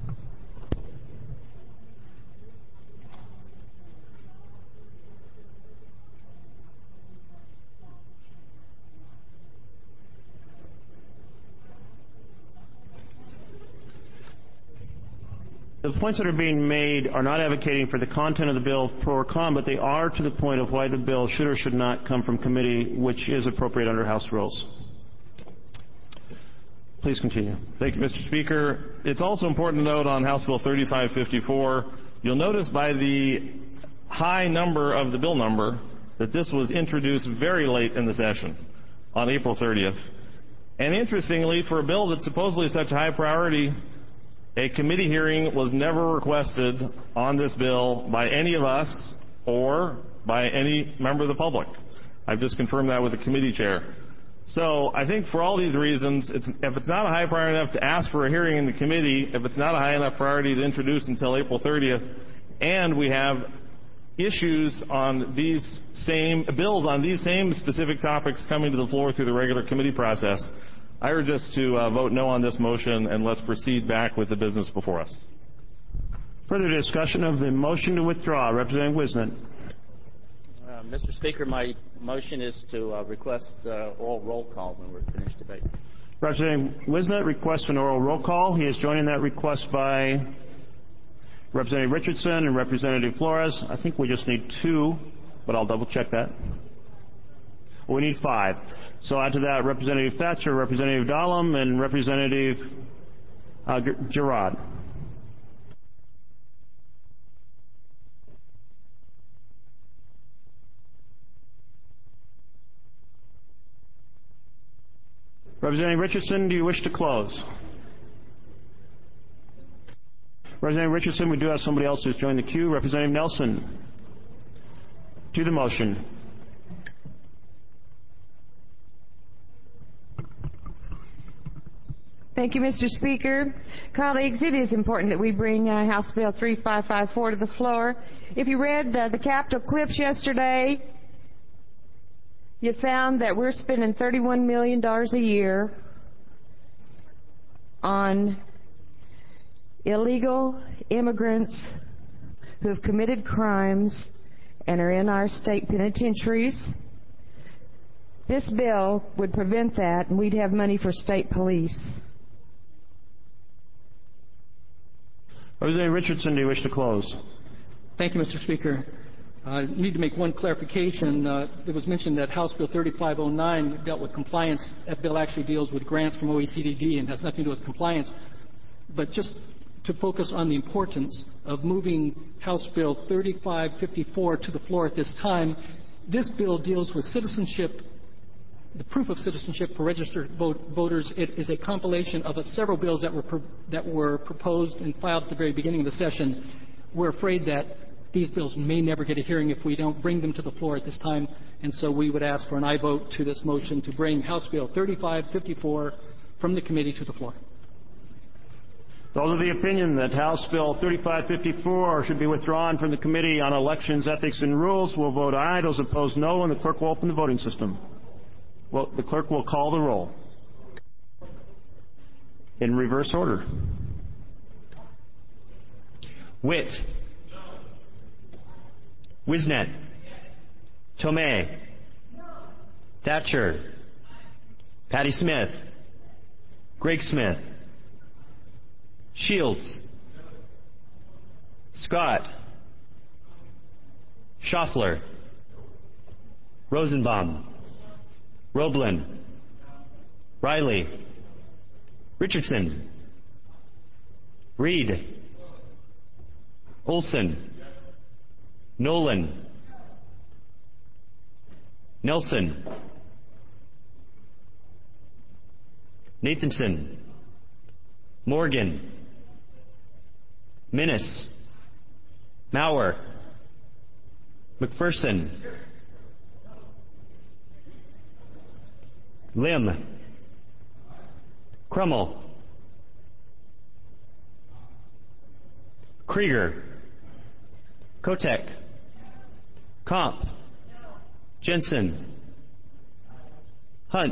The points that are being made are not advocating for the content of the bill pro or con, but they are to the point of why the bill should or should not come from committee, which is appropriate under House rules. Please continue. Thank you, Mister Speaker. It's also important to note on House Bill thirty-five fifty-four, you'll notice by the high number of the bill number that this was introduced very late in the session on April thirtieth. And interestingly, for a bill that's supposedly such a high priority, a committee hearing was never requested on this bill by any of us or by any member of the public. I've just confirmed that with the committee chair. So I think for all these reasons, it's, if it's not a high priority enough to ask for a hearing in the committee, if it's not a high enough priority to introduce until April thirtieth, and we have issues on these same bills on these same specific topics coming to the floor through the regular committee process, I urge us to uh, vote no on this motion, and let's proceed back with the business before us. Further discussion of the motion to withdraw. Representative Wisnet. Uh, Mister Speaker, my motion is to uh, request uh, oral roll call when we're finished debate. Representative Wisnet requests an oral roll call. He is joining that request by Representative Richardson and Representative Flores. I think we just need two, but I'll double check that. We need five. So add to that Representative Thatcher, Representative Dahlem, and Representative uh, Girard. Representative Richardson, do you wish to close? Representative Richardson, we do have somebody else who's joined the queue. Representative Nelson. To the motion. Thank you, Mister Speaker. Colleagues, it is important that we bring uh, House Bill thirty-five fifty-four to the floor. If you read uh, the Capitol clips yesterday, you found that we're spending thirty-one million dollars a year on illegal immigrants who have committed crimes and are in our state penitentiaries. This bill would prevent that, and we'd have money for state police. Representative Richardson, do you wish to close? Thank you, Mister Speaker. I need to make one clarification. Uh, it was mentioned that House Bill thirty-five oh nine dealt with compliance. That bill actually deals with grants from O E C D and has nothing to do with compliance. But just to focus on the importance of moving House Bill thirty-five fifty-four to the floor at this time, this bill deals with citizenship, the proof of citizenship for registered vote, voters. It is a compilation of uh, several bills that were, pro- that were proposed and filed at the very beginning of the session. We're afraid that these bills may never get a hearing if we don't bring them to the floor at this time, and so we would ask for an aye vote to this motion to bring House Bill thirty-five fifty-four from the committee to the floor. Those of the opinion that House Bill thirty-five fifty-four should be withdrawn from the Committee on Elections, Ethics, and Rules will vote aye. Those opposed, no, and the clerk will open the voting system. Well, the clerk will call the roll in reverse order. Witt. Wisnet. Tomei. Thatcher. Patty Smith. Greg Smith. Shields. Scott. Schaffler. Rosenbaum. Roblin. Riley. Richardson. Reed. Olson. Nolan. Nelson. Nathanson. Morgan. Minnis. Maurer. McPherson. Lim. Crummell. Krieger. Kotek. Comp. Jensen. Hunt.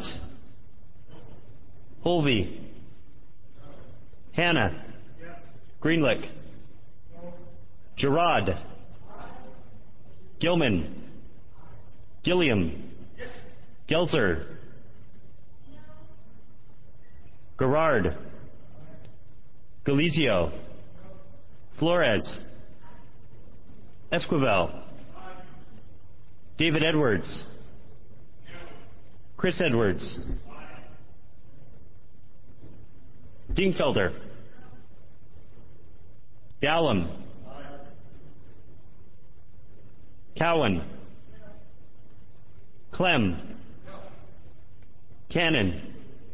Holvey. Hanna. Greenlick. Gerard. Gilman. Gilliam. Gelser. Garrard. Galizio. Flores. Esquivel. David Edwards. Chris Edwards. Dingfelder. Gallum. Cowan. Clem. Cannon.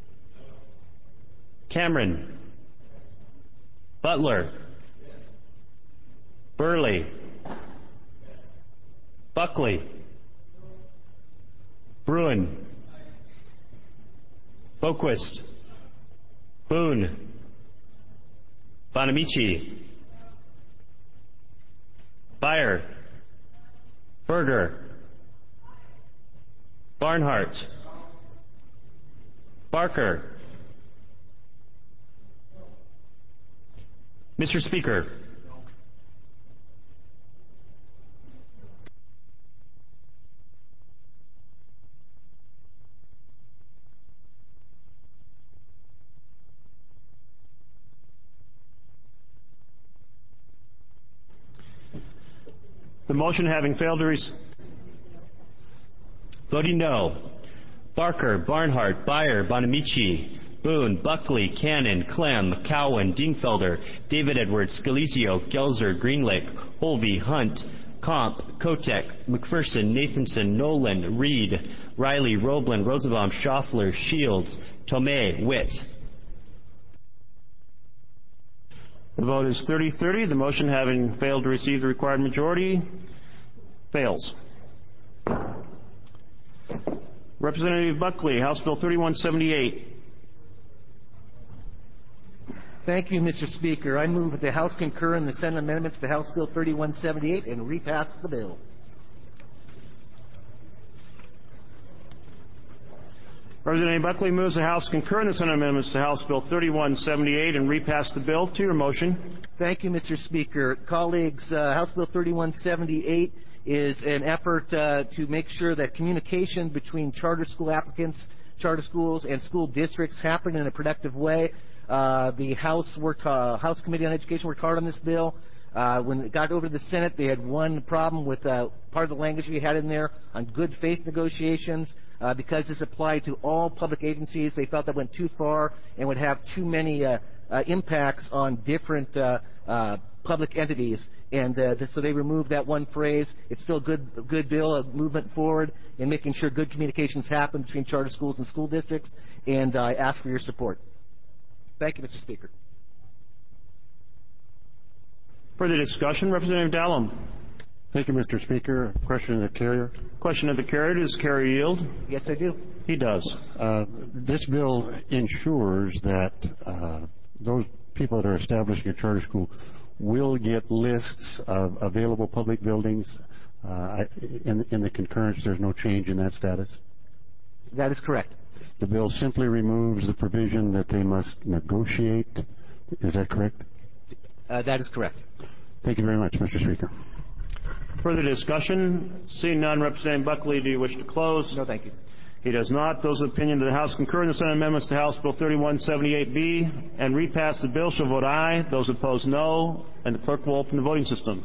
Cameron. Butler. Burley. Buckley. Bruin. Boquist. Boone. Bonamici. Beyer. Berger. Barnhart. Barker. Mister Speaker, the motion having failed to receive. Voting no. Barker, Barnhart, Beyer, Bonamici, Boone, Buckley, Cannon, Clem, Cowan, Dingfelder, David Edwards, Scalizio, Gelser, Greenlake, Holvey, Hunt, Comp, Kotek, McPherson, Nathanson, Nolan, Reed, Riley, Roblin, Rosenbaum, Schaffler, Shields, Tomei, Witt. The vote is thirty thirty. The motion having failed to receive the required majority fails. Representative Buckley, House Bill thirty-one seventy-eight. Thank you, Mister Speaker. I move that the House concur in the Senate amendments to House Bill thirty-one seventy-eight and repass the bill. Representative Buckley moves the House concur in the Senate amendments to House Bill thirty-one seventy-eight and repass the bill. To your motion. Thank you, Mister Speaker. Colleagues, uh, House Bill thirty-one seventy-eight is an effort uh, to make sure that communication between charter school applicants, charter schools, and school districts happen in a productive way. Uh, the House worked, uh, House Committee on Education worked hard on this bill. Uh, when it got over to the Senate, they had one problem with uh, part of the language we had in there on good faith negotiations. Uh, because this applied to all public agencies, they felt that went too far and would have too many uh, uh, impacts on different uh, uh, public entities. And uh, so they removed that one phrase. It's still a good, a good bill, a movement forward in making sure good communications happen between charter schools and school districts. And I ask for your support. Thank you, Mister Speaker. Further discussion, Representative Dallum. Thank you, Mister Speaker. Question of the carrier. Question of the carrier. Does the carrier yield? Yes, I do. He does. Uh, this bill ensures that uh, those people that are establishing a charter school will get lists of available public buildings. Uh, in, in the concurrence, there's no change in that status? That is correct. The bill simply removes the provision that they must negotiate. Is that correct? Uh, that is correct. Thank you very much, Mister Speaker. Further discussion? Seeing none, Representative Buckley, do you wish to close? No, thank you. He does not. Those of the opinion that the House concur in the Senate amendments to House Bill thirty-one seventy-eight B and repass the bill shall vote aye. Those opposed, no. And the clerk will open the voting system.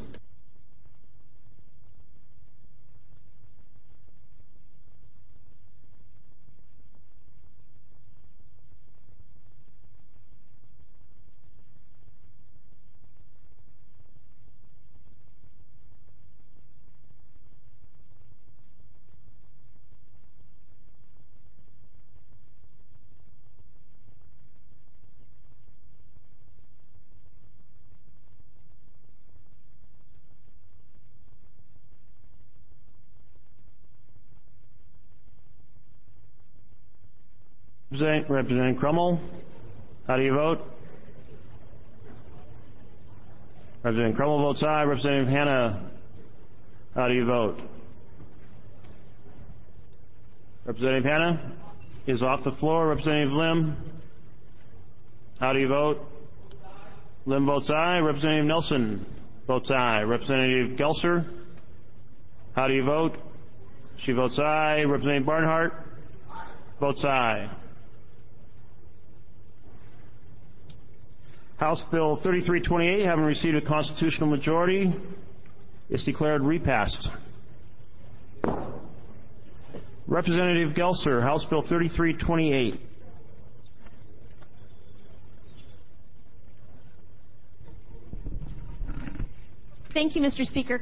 Representative Crummell, how do you vote? Representative Crummell votes aye. Representative Hanna, how do you vote? Representative Hanna is off the floor. Representative Lim, how do you vote? Lim votes aye. Representative Nelson votes aye. Representative Gelser, how do you vote? She votes aye. Representative Barnhart votes aye. House Bill thirty-three twenty-eight, having received a constitutional majority, is declared repassed. Representative Gelser, House Bill thirty-three twenty-eight. Thank you, Mister Speaker.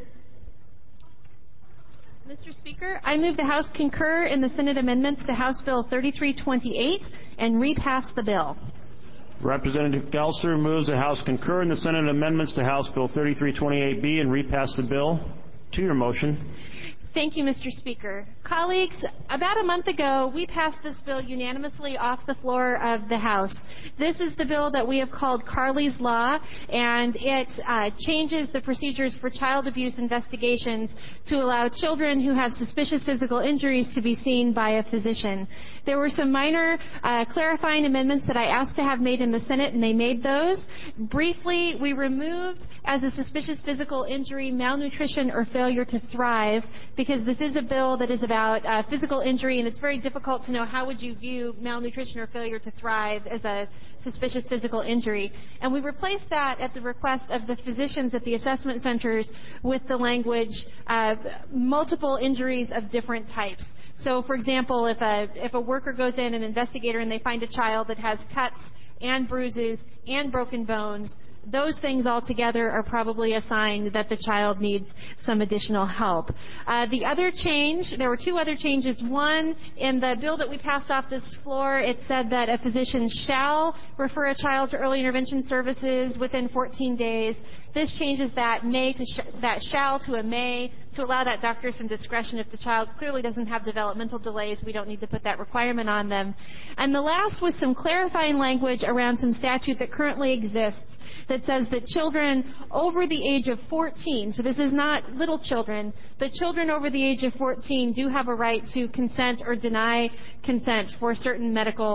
Mister Speaker, I move the House concur in the Senate amendments to House Bill thirty-three twenty-eight and repass the bill. Representative Gelser moves the House concur in the Senate amendments to House Bill thirty-three twenty-eight B and repass the bill. To your motion. Thank you, Mister Speaker. Colleagues, about a month ago, we passed this bill unanimously off the floor of the House. This is the bill that we have called Carly's Law, and it uh, changes the procedures for child abuse investigations to allow children who have suspicious physical injuries to be seen by a physician. There were some minor uh, clarifying amendments that I asked to have made in the Senate, and they made those. Briefly, we removed as a suspicious physical injury malnutrition or failure to thrive, because this is a bill that is about uh, physical injury, and it's very difficult to know how would you view malnutrition or failure to thrive as a suspicious physical injury. And we replaced that at the request of the physicians at the assessment centers with the language uh, multiple injuries of different types. So, for example, if a, if a worker goes in, an investigator, and they find a child that has cuts and bruises and broken bones, those things all together are probably a sign that the child needs some additional help. Uh, the other change, there were two other changes. One, in the bill that we passed off this floor, it said that a physician shall refer a child to early intervention services within fourteen days. This changes that may to sh- that shall to a may to allow that doctor some discretion. If the child clearly doesn't have developmental delays, we don't need to put that requirement on them. And the last was some clarifying language around some statute that currently exists that says that children over the age of fourteen, so this is not little children, but children over the age of fourteen do have a right to consent or deny consent for certain medical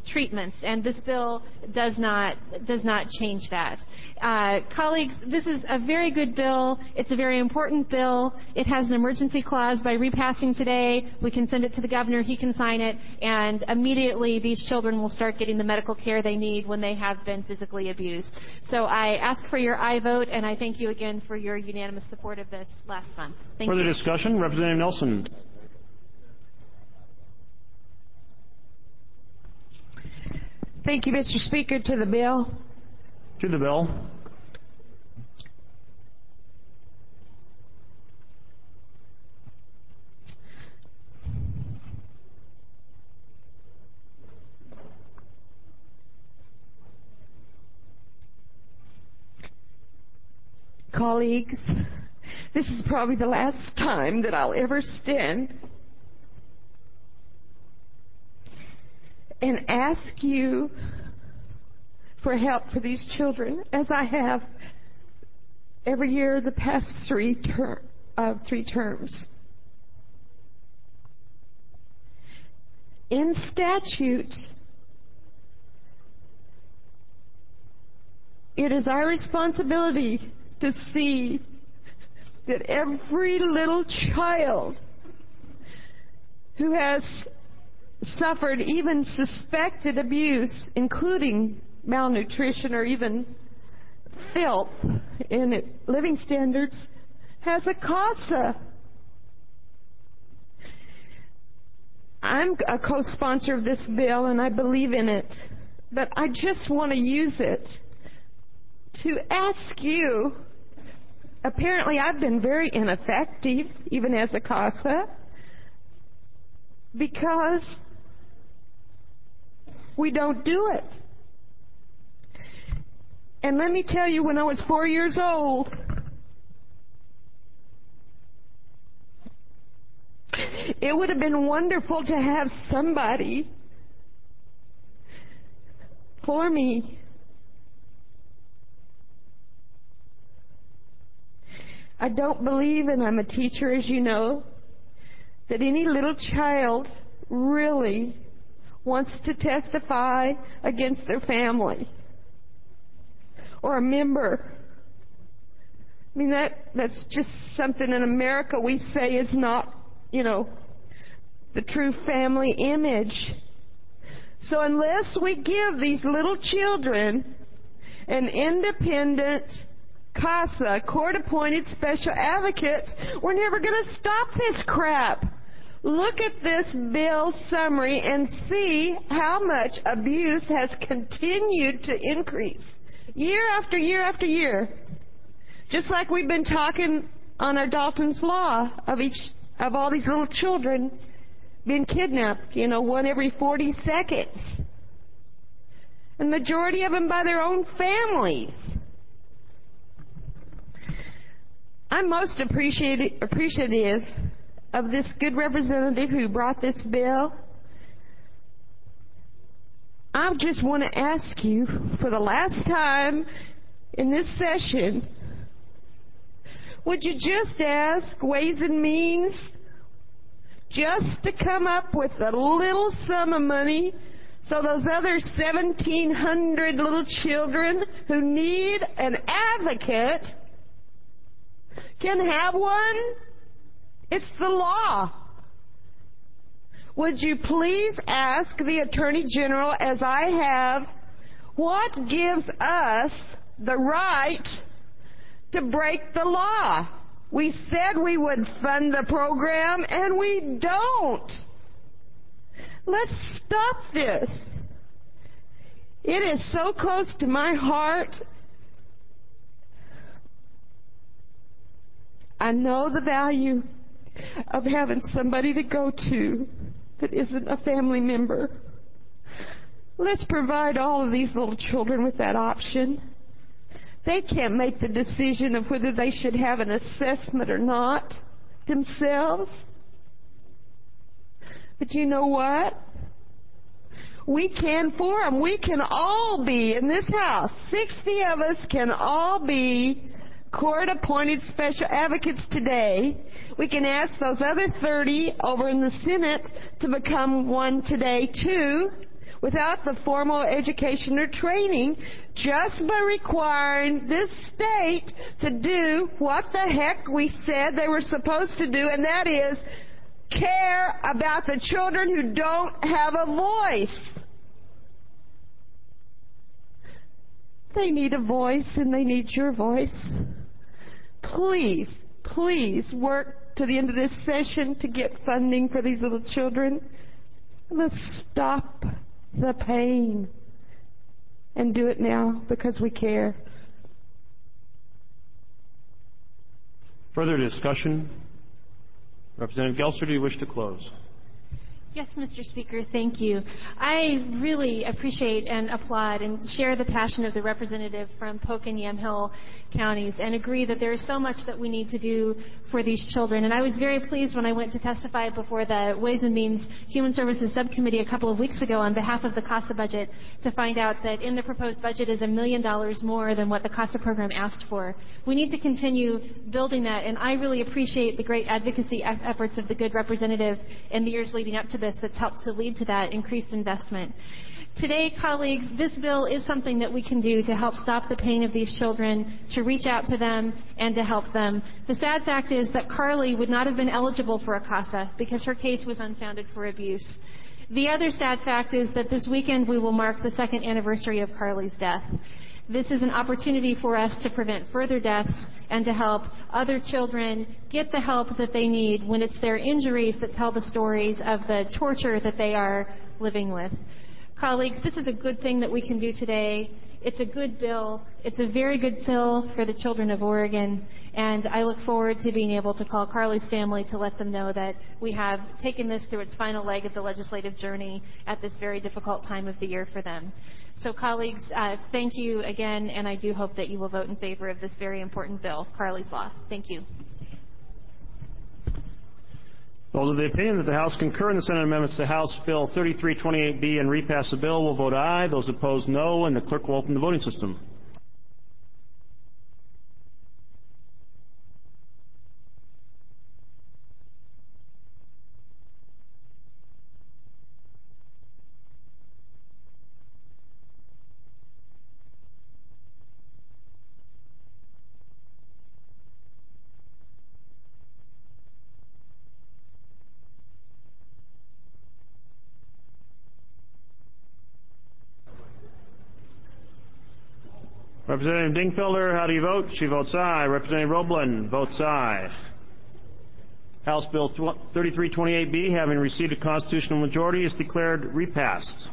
treatments, and this bill does not does not change that. Uh, colleagues, this is a very good bill. It's a very important bill. It has an emergency clause. By repassing today, we can send it to the governor. He can sign it, and immediately these children will start getting the medical care they need when they have been physically abused. So I ask for your aye vote, and I thank you again for your unanimous support of this last month. Thank Further you. discussion, Representative Nelson. Thank you, Mister Speaker. To the bill. To the bill. Colleagues, this is probably the last time that I'll ever stand and ask you for help for these children, as I have every year the past three ter- uh, three terms. In statute, it is our responsibility to see that every little child who has suffered even suspected abuse, including malnutrition or even filth in living standards, has a CASA. I'm a co-sponsor of this bill and I believe in it, but I just want to use it to ask you. Apparently I've been very ineffective, even as a CASA, because we don't do it. And let me tell you, when I was four years old, it would have been wonderful to have somebody for me. I don't believe, and I'm a teacher, as you know, that any little child really wants to testify against their family or a member. I mean, that that's just something in America we say is not, you know, the true family image. So unless we give these little children an independent CASA, court-appointed special advocate, we're never going to stop this crap. Look at this bill summary and see how much abuse has continued to increase year after year after year. Just like we've been talking on our Dalton's Law of each of all these little children being kidnapped, you know, one every forty seconds. And the majority of them by their own families. I'm most appreciative of this good representative who brought this bill. I just want to ask you for the last time in this session, would you just ask Ways and Means just to come up with a little sum of money so those other seventeen hundred little children who need an advocate can have one? It's the law. Would you please ask the Attorney General, as I have, what gives us the right to break the law? We said we would fund the program, and we don't. Let's stop this. It is so close to my heart. I know the value of having somebody to go to that isn't a family member. Let's provide all of these little children with that option. They can't make the decision of whether they should have an assessment or not themselves. But you know what? We can for them. We can all be in this house. sixty of us can all be court-appointed special advocates today. We can ask those other thirty over in the Senate to become one today, too. without the formal education or training, just by requiring this state to do what the heck we said they were supposed to do, and that is care about the children who don't have a voice. They need a voice, and they need your voice. Please, please work to the end of this session to get funding for these little children. Let's stop the pain and do it now because we care. Further discussion? Representative Gelser, do you wish to close? Yes, Mister Speaker, thank you. I really appreciate and applaud and share the passion of the representative from Polk and Yamhill counties and agree that there is so much that we need to do for these children. And I was very pleased when I went to testify before the Ways and Means Human Services Subcommittee a couple of weeks ago on behalf of the CASA budget to find out that in the proposed budget is a million dollars more than what the CASA program asked for. We need to continue building that, and I really appreciate the great advocacy efforts of the good representative in the years leading up to this that's helped to lead to that increased investment. Today, colleagues, this bill is something that we can do to help stop the pain of these children, to reach out to them, and to help them. The sad fact is that Carly would not have been eligible for a CASA because her case was unfounded for abuse. The other sad fact is that this weekend we will mark the second anniversary of Carly's death. This is an opportunity for us to prevent further deaths and to help other children get the help that they need when it's their injuries that tell the stories of the torture that they are living with. Colleagues, this is a good thing that we can do today. It's a good bill. It's a very good bill for the children of Oregon, and I look forward to being able to call Carly's family to let them know that we have taken this through its final leg of the legislative journey at this very difficult time of the year for them. So, colleagues, uh, thank you again, and I do hope that you will vote in favor of this very important bill, Carly's Law. Thank you. Those of the opinion that the House concur in the Senate amendments to House Bill thirty-three twenty-eight B and repass the bill will vote aye. Those opposed, no, and the clerk will open the voting system. Representative Dingfelder, how do you vote? She votes aye. Representative Roblin votes aye. House Bill thirty-three twenty-eight B, having received a constitutional majority, is declared repassed.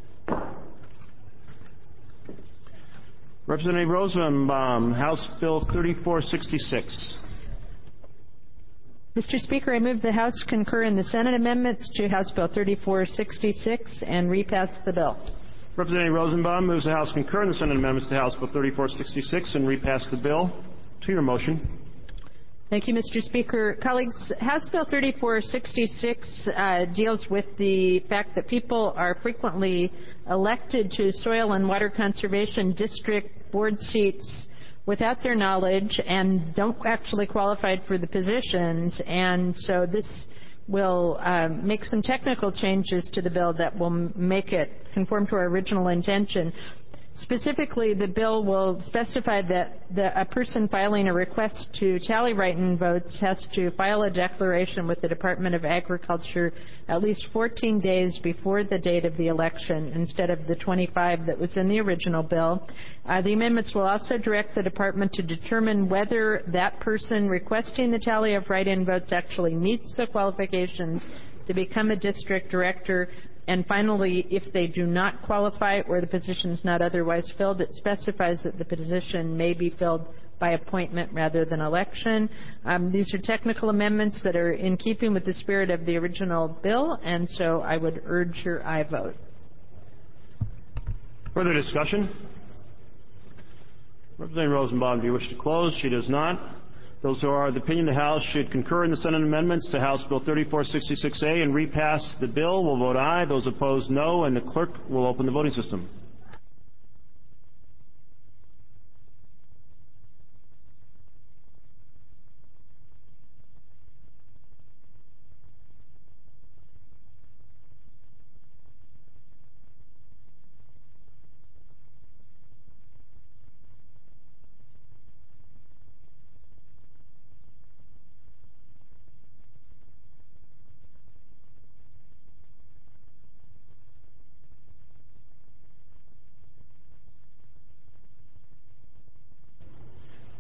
Representative Rosenbaum, House Bill thirty-four sixty-six. Mister Speaker, I move the House concur in the Senate amendments to House Bill thirty-four sixty-six and repass the bill. Representative Rosenbaum moves the House concur in the Senate amendments to House Bill thirty-four sixty-six and repass the bill. To your motion. Thank you, Mister Speaker. Colleagues, House Bill thirty-four sixty-six uh, deals with the fact that people are frequently elected to Soil and Water Conservation District board seats without their knowledge and don't actually qualify for the positions, and so this will uh, make some technical changes to the bill that will make it conform to our original intention. Specifically, the bill will specify that the, a person filing a request to tally write-in votes has to file a declaration with the Department of Agriculture at least fourteen days before the date of the election instead of the twenty-five that was in the original bill. Uh, the amendments will also direct the department to determine whether that person requesting the tally of write-in votes actually meets the qualifications to become a district director. And finally, if they do not qualify or the position is not otherwise filled, it specifies that the position may be filled by appointment rather than election. Um, these are technical amendments that are in keeping with the spirit of the original bill, and so I would urge your aye vote. Further discussion? Representative Rosenbaum, do you wish to close? She does not. Those who are of the opinion the House should concur in the Senate amendments to House Bill thirty-four sixty-six A and repass the bill will vote aye. Those opposed, no, and the clerk will open the voting system.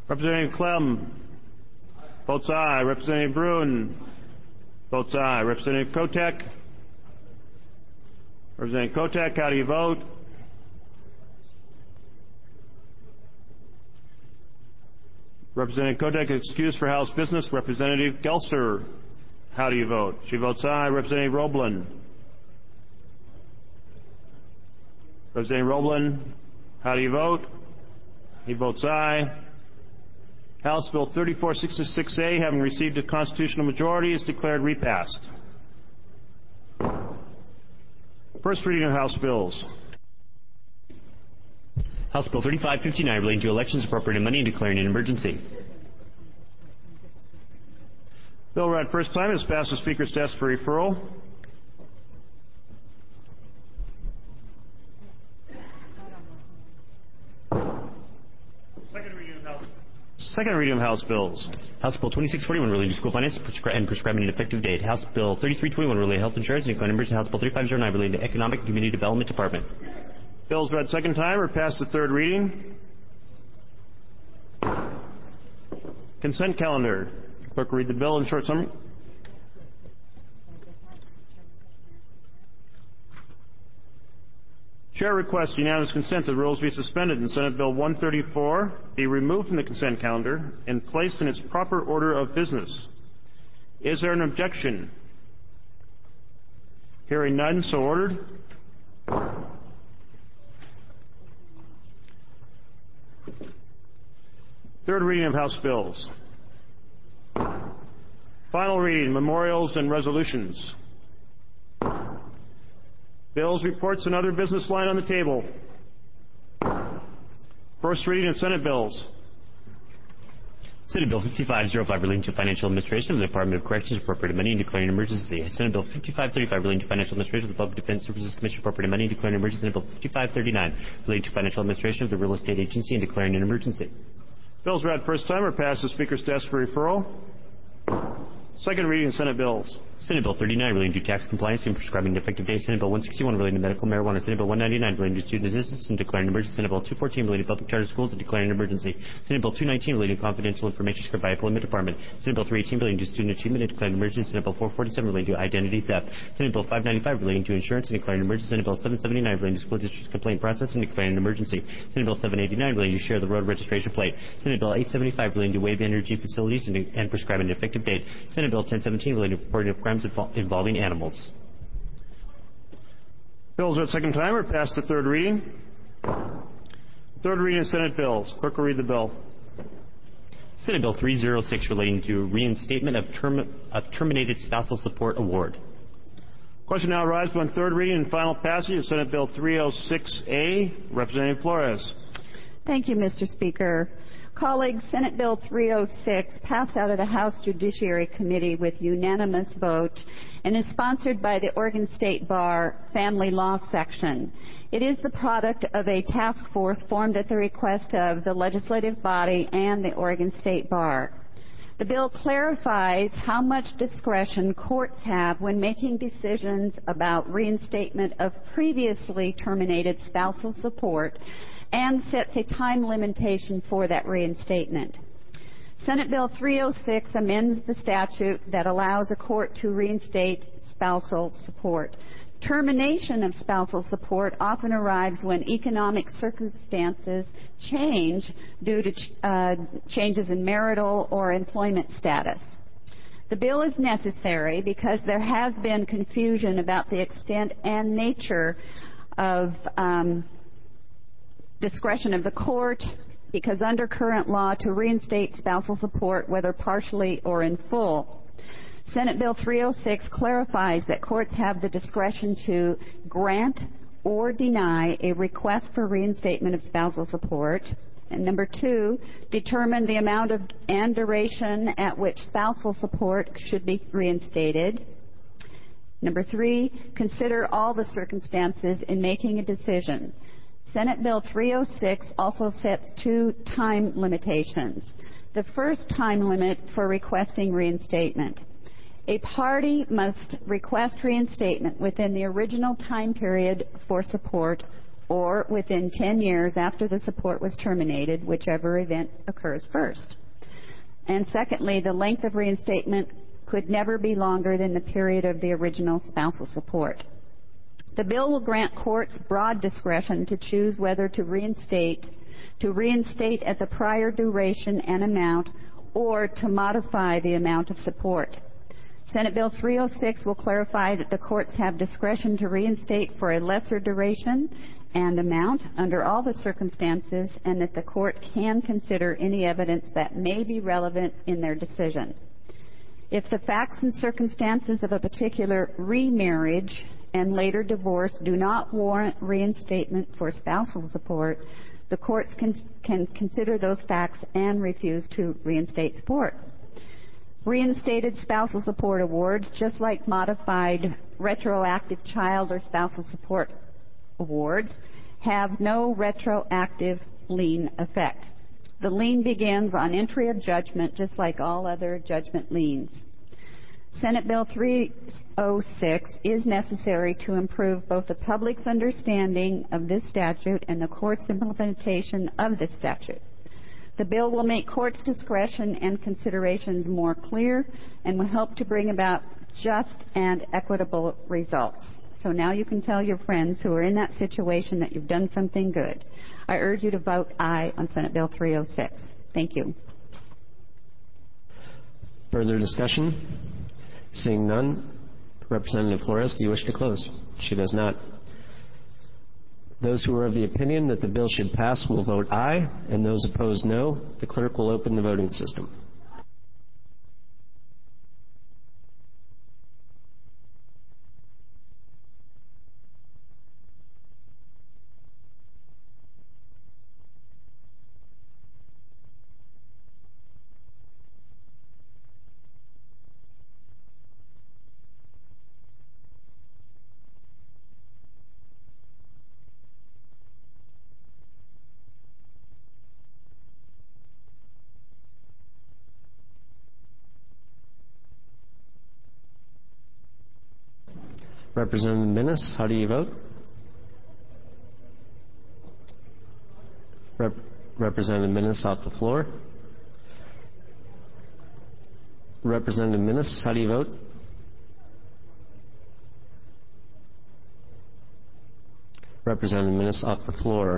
Representative Clem votes aye. Representative Bruin votes aye. Representative Kotek. Representative Kotek, how do you vote? Representative Kotek excused for House business. Representative Gelser, how do you vote? She votes aye. Representative Roblin. Representative Roblin, how do you vote? He votes aye. House Bill thirty-four sixty-six A, having received a constitutional majority, is declared repassed. First reading of House bills. House Bill thirty-five fifty-nine, relating to elections, appropriating money, and declaring an emergency. Bill read first time is passed the Speaker's desk for referral. Second reading of House, Second reading of House bills. House Bill twenty-six forty-one, relating to school finance and prescribing an effective date. House Bill thirty-three twenty-one, relating to health insurance and declaring an emergency. House Bill thirty-five oh nine, relating to Economic and Community Development Department. Bills read second time are passed the third reading. Consent calendar. Clerk will read the bill in short summary. Chair requests unanimous consent that the rules be suspended and Senate Bill one thirty-four be removed from the consent calendar and placed in its proper order of business. Is there an objection? Hearing none, so ordered. Third reading of House bills. Final reading, memorials and resolutions. Bills, reports, and other business line on the table. First reading of Senate bills. Senate Bill fifty-five oh five, relating to financial administration of the Department of Corrections, appropriating money and declaring an emergency. Senate Bill fifty-five thirty-five, relating to financial administration of the Public Defense Services Commission, appropriating money and declaring an emergency. Senate Bill fifty-five thirty-nine, relating to financial administration of the Real Estate Agency and declaring an emergency. Bills read first time are passed the Speaker's desk for referral. Second reading of Senate bills. Senate Bill thirty-nine, relating to tax compliance and prescribing an effective date. Senate Bill one sixty-one, relating to medical marijuana. Senate Bill one ninety-nine, relating to student assistance and declaring an emergency. Senate Bill two fourteen, relating to public charter schools and declaring an emergency. Senate Bill two nineteen, relating to confidential information secured by Employment Department. Senate Bill three eighteen, relating to student achievement and declaring an emergency. Senate Bill four forty-seven, relating to identity theft. Senate Bill five ninety-five, relating to insurance and declaring an emergency. Senate Bill seven seventy-nine, relating to school districts complaint process and declaring an emergency. Senate Bill seven eighty-nine, relating to share the road registration plate. Senate Bill eight seventy-five, relating to wave energy facilities and, and prescribing an effective date. Senate Bill ten seventeen, relating to reporting of crimes involving animals. Bills read second time are passed the third reading. Third reading of Senate bills. Clerk will read the bill. Senate Bill three oh six, relating to reinstatement of, term, of terminated spousal support award. Question now arises on third reading and final passage of Senate Bill three oh six A. Representative Flores. Thank you, Mister Speaker. Colleagues, Senate Bill three oh six passed out of the House Judiciary Committee with unanimous vote and is sponsored by the Oregon State Bar Family Law Section. It is the product of a task force formed at the request of the legislative body and the Oregon State Bar. The bill clarifies how much discretion courts have when making decisions about reinstatement of previously terminated spousal support and sets a time limitation for that reinstatement. Senate Bill three oh six amends the statute that allows a court to reinstate spousal support. Termination of spousal support often arrives when economic circumstances change due to ch- uh, changes in marital or employment status. The bill is necessary because there has been confusion about the extent and nature of um, discretion of the court, because under current law, to reinstate spousal support, whether partially or in full, Senate Bill three oh six clarifies that courts have the discretion to grant or deny a request for reinstatement of spousal support. And number two, determine the amount of and duration at which spousal support should be reinstated. Number three, consider all the circumstances in making a decision. Senate Bill three oh six also sets two time limitations. The first time limit for requesting reinstatement. A party must request reinstatement within the original time period for support or within ten years after the support was terminated, whichever event occurs first. And secondly, the length of reinstatement could never be longer than the period of the original spousal support. The bill will grant courts broad discretion to choose whether to reinstate, to reinstate at the prior duration and amount, or to modify the amount of support. Senate Bill three oh six will clarify that the courts have discretion to reinstate for a lesser duration and amount under all the circumstances, and that the court can consider any evidence that may be relevant in their decision. If the facts and circumstances of a particular remarriage and later divorce do not warrant reinstatement for spousal support, the courts can, can consider those facts and refuse to reinstate support. Reinstated spousal support awards, just like modified retroactive child or spousal support awards, have no retroactive lien effect. The lien begins on entry of judgment, just like all other judgment liens. Senate Bill three oh six is necessary to improve both the public's understanding of this statute and the court's implementation of this statute. The bill will make courts' discretion and considerations more clear and will help to bring about just and equitable results. So now you can tell your friends who are in that situation that you've done something good. I urge you to vote aye on Senate Bill three oh six. Thank you. Further discussion? Seeing none, Representative Flores, do you wish to close? She does not. Those who are of the opinion that the bill should pass will vote aye, and those opposed no. The clerk will open the voting system. Representative Minnis, how do you vote? Rep- Representative Minnis off the floor. Representative Minnis, how do you vote? Representative Minnis off the floor.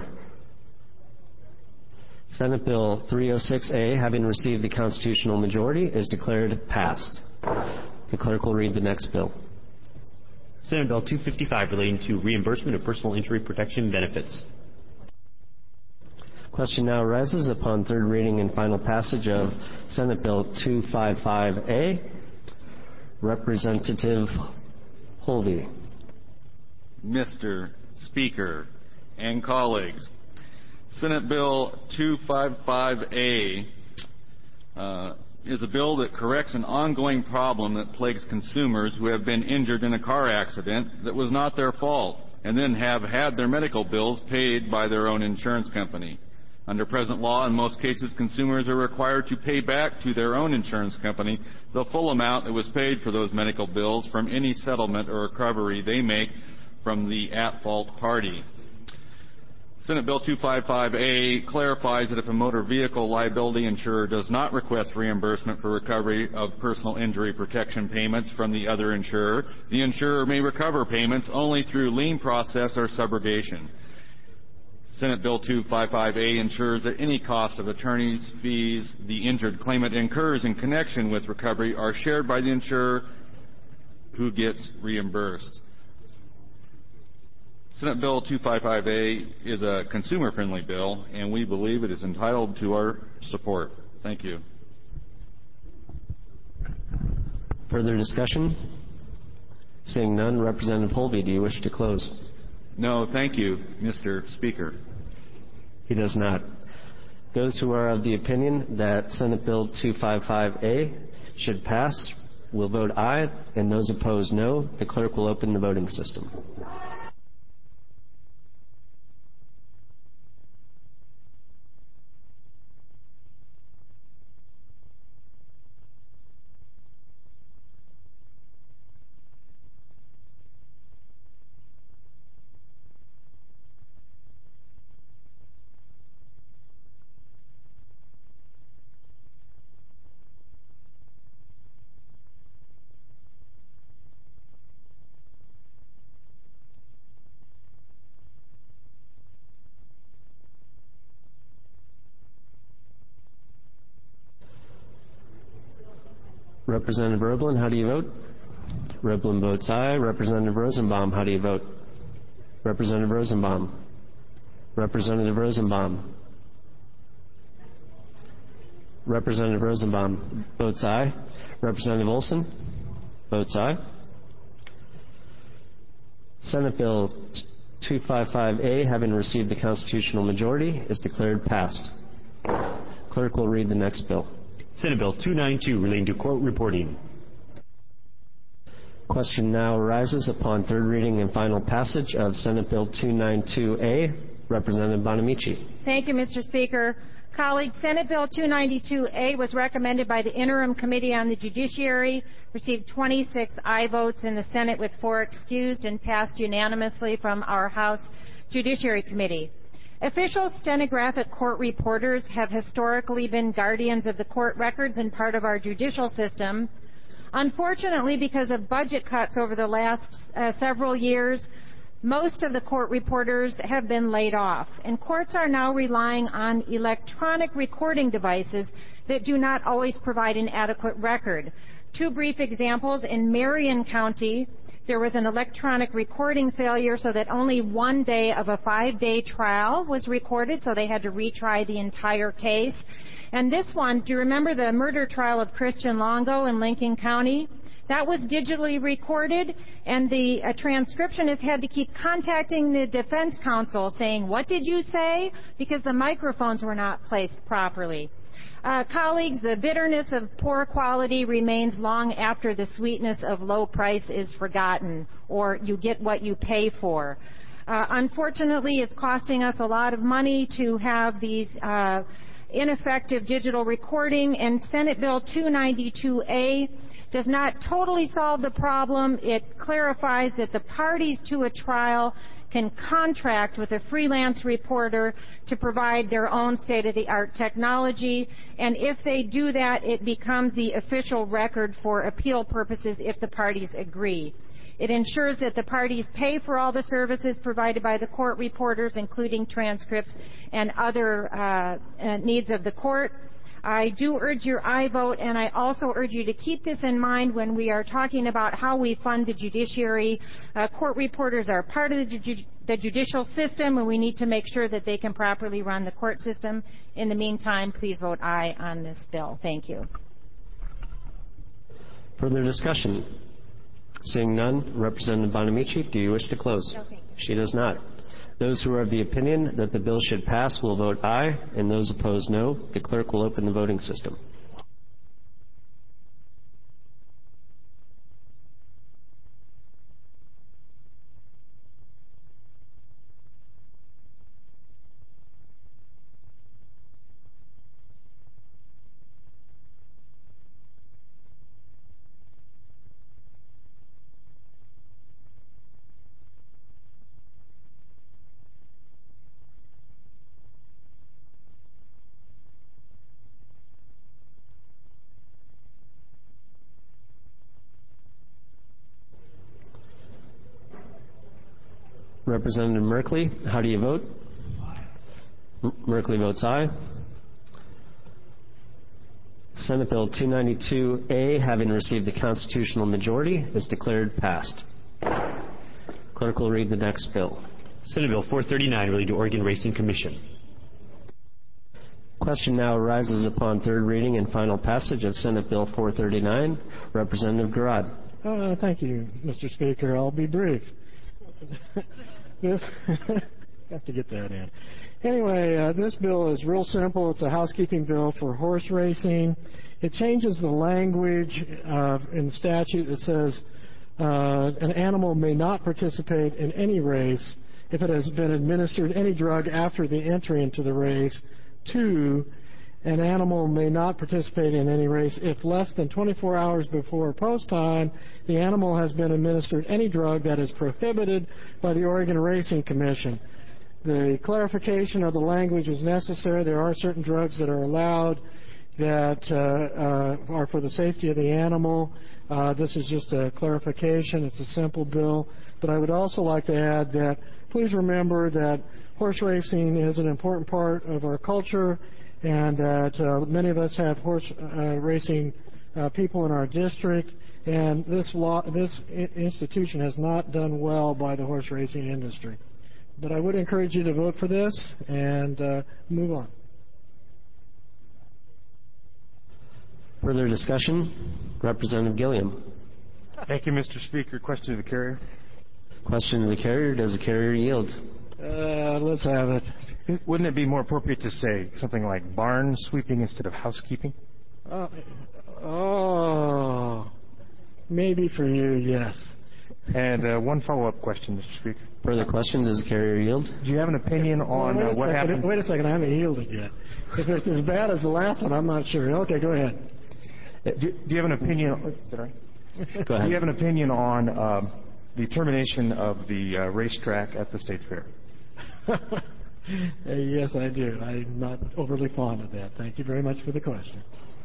Senate Bill three oh six A, having received the constitutional majority, is declared passed. The clerk will read the next bill. Senate Bill two fifty-five, relating to reimbursement of personal injury protection benefits. Question now arises upon third reading and final passage of Senate Bill two fifty-five A. Representative Holvey. Mister Speaker and colleagues, Senate Bill two fifty-five A uh, is a bill that corrects an ongoing problem that plagues consumers who have been injured in a car accident that was not their fault and then have had their medical bills paid by their own insurance company. Under present law, in most cases, consumers are required to pay back to their own insurance company the full amount that was paid for those medical bills from any settlement or recovery they make from the at-fault party. Senate Bill two fifty-five A clarifies that if a motor vehicle liability insurer does not request reimbursement for recovery of personal injury protection payments from the other insurer, the insurer may recover payments only through lien process or subrogation. Senate Bill two fifty-five A ensures that any cost of attorney's fees the injured claimant incurs in connection with recovery are shared by the insurer who gets reimbursed. Senate Bill two fifty-five A is a consumer-friendly bill, and we believe it is entitled to our support. Thank you. Further discussion? Seeing none, Representative Holvey, do you wish to close? No, thank you, Mister Speaker. He does not. Those who are of the opinion that Senate Bill two fifty-five A should pass will vote aye, and those opposed no. The clerk will open the voting system. Representative Roblin, how do you vote? Roblin votes aye. Representative Rosenbaum, how do you vote? Representative Rosenbaum. Representative Rosenbaum. Representative Rosenbaum votes aye. Representative Olson votes aye. Senate Bill two fifty-five A, having received the constitutional majority, is declared passed. Clerk will read the next bill. Senate Bill two ninety-two, relating to court reporting. Question now arises upon third reading and final passage of Senate Bill two ninety-two A. Representative Bonamici. Thank you, Mister Speaker. Colleagues, Senate Bill two ninety-two A was recommended by the Interim Committee on the Judiciary, received twenty-six aye votes in the Senate with four excused, and passed unanimously from our House Judiciary Committee. Official stenographic court reporters have historically been guardians of the court records and part of our judicial system. Unfortunately, because of budget cuts over the last uh, several years, most of the court reporters have been laid off, and courts are now relying on electronic recording devices that do not always provide an adequate record. Two brief examples. In Marion County, there was an electronic recording failure so that only one day of a five-day trial was recorded, so they had to retry the entire case. And this one, do you remember the murder trial of Christian Longo in Lincoln County? That was digitally recorded, and the uh, transcriptionist had to keep contacting the defense counsel saying, "What did you say?" because the microphones were not placed properly. Uh, colleagues, the bitterness of poor quality remains long after the sweetness of low price is forgotten, or you get what you pay for. Uh, unfortunately, it's costing us a lot of money to have these uh, ineffective digital recording, and Senate Bill two ninety-two A does not totally solve the problem. It clarifies that the parties to a trial can contract with a freelance reporter to provide their own state-of-the-art technology, and if they do that, it becomes the official record for appeal purposes if the parties agree. It ensures that the parties pay for all the services provided by the court reporters, including transcripts and other uh, uh, needs of the court. I do urge your aye vote, and I also urge you to keep this in mind when we are talking about how we fund the judiciary. Uh, court reporters are part of the, ju the judicial system, and we need to make sure that they can properly run the court system. In the meantime, please vote aye on this bill. Thank you. Further discussion? Seeing none, Representative Bonamici, do you wish to close? No, thank you. She does not. Those who are of the opinion that the bill should pass will vote aye, and those opposed no. The clerk will open the voting system. Representative Merkley, how do you vote? M Merkley votes aye. Senate Bill two ninety-two A, having received the constitutional majority, is declared passed. Clerk will read the next bill. Senate Bill four thirty-nine, relating to Oregon Racing Commission. Question now arises upon third reading and final passage of Senate Bill four thirty-nine. Representative Garrard. Uh, thank you, Mister Speaker. I'll be brief. This have to get that in. Anyway, uh, this bill is real simple. It's a housekeeping bill for horse racing. It changes the language uh, in statute that says uh, an animal may not participate in any race if it has been administered any drug after the entry into the race. Two, an animal may not participate in any race if less than twenty-four hours before post time the animal has been administered any drug that is prohibited by the Oregon Racing Commission. The clarification of the language is necessary. There are certain drugs that are allowed that uh, uh, are for the safety of the animal. Uh, this is just a clarification. It's a simple bill. But I would also like to add that please remember that horse racing is an important part of our culture, and that uh, many of us have horse uh, racing uh, people in our district, and this law, this I- institution has not done well by the horse racing industry. But I would encourage you to vote for this and uh, move on. Further discussion? Representative Gilliam. Thank you, Mister Speaker. Question to the carrier. Question to the carrier. Does the carrier yield? Uh, let's have it. Wouldn't it be more appropriate to say something like barn sweeping instead of housekeeping? Uh, oh, maybe for you, yes. And uh, one follow-up question, Mister Speaker. Further question. Does the carrier yield? Do you have an opinion on well, uh, what second. happened? Wait a second. I haven't yielded yet. If it's as bad as the last one, I'm not sure. Okay, go ahead. Do, do you have an opinion? Sorry. Go ahead. Do you have an opinion on um, the termination of the uh, racetrack at the State Fair? uh, yes, I do. I'm not overly fond of that. Thank you very much for the question.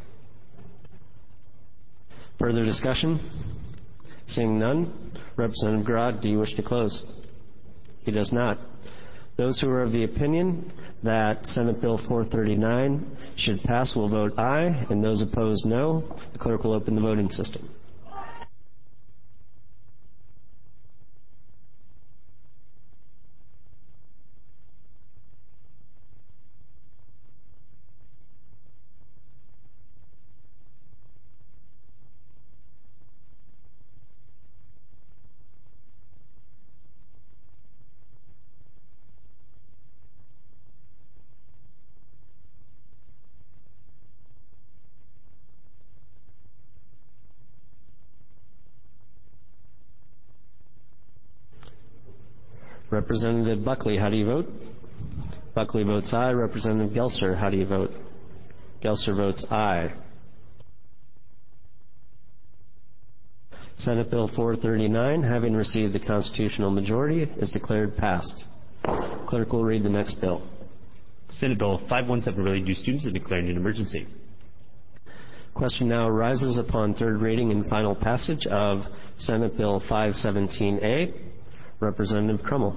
Further discussion? Seeing none, Representative Grodd, do you wish to close? He does not. Those who are of the opinion that Senate Bill four thirty-nine should pass will vote aye, and those opposed no. The clerk will open the voting system. Representative Buckley, how do you vote? Buckley votes aye. Representative Gelser, how do you vote? Gelser votes aye. Senate Bill four thirty-nine, having received the constitutional majority, is declared passed. Clerk will read the next bill. Senate Bill five seventeen, related to students, and declaring an emergency. Question now arises upon third reading and final passage of Senate Bill five seventeen A. Representative Crummell.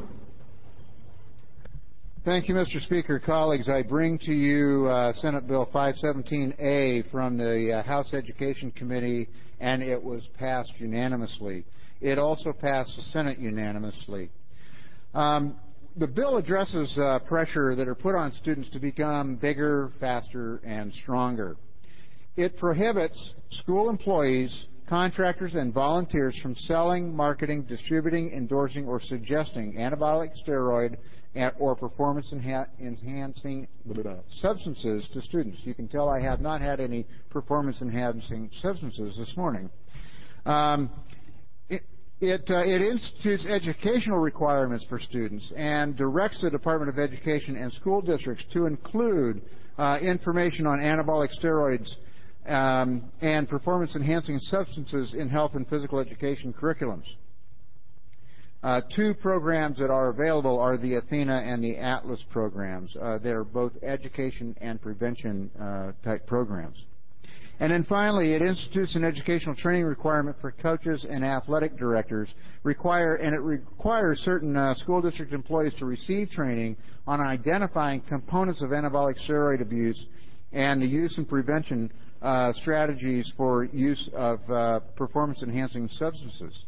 Thank you, Mister Speaker. Colleagues, I bring to you uh, Senate Bill five seventeen A from the uh, House Education Committee, and it was passed unanimously. It also passed the Senate unanimously. Um, the bill addresses uh, pressure that are put on students to become bigger, faster, and stronger. It prohibits school employees, contractors, and volunteers from selling, marketing, distributing, endorsing, or suggesting anabolic steroid or performance-enhancing substances to students. You can tell I have not had any performance-enhancing substances this morning. Um, it, it, uh, it institutes educational requirements for students and directs the Department of Education and school districts to include uh, information on anabolic steroids Um, and performance-enhancing substances in health and physical education curriculums. Uh, two programs that are available are the Athena and the Atlas programs. Uh, they're both education and prevention uh, type programs. And then finally, it institutes an educational training requirement for coaches and athletic directors, require, and it requires certain uh, school district employees to receive training on identifying components of anabolic steroid abuse and the use and prevention Uh, strategies for use of uh, performance-enhancing substances.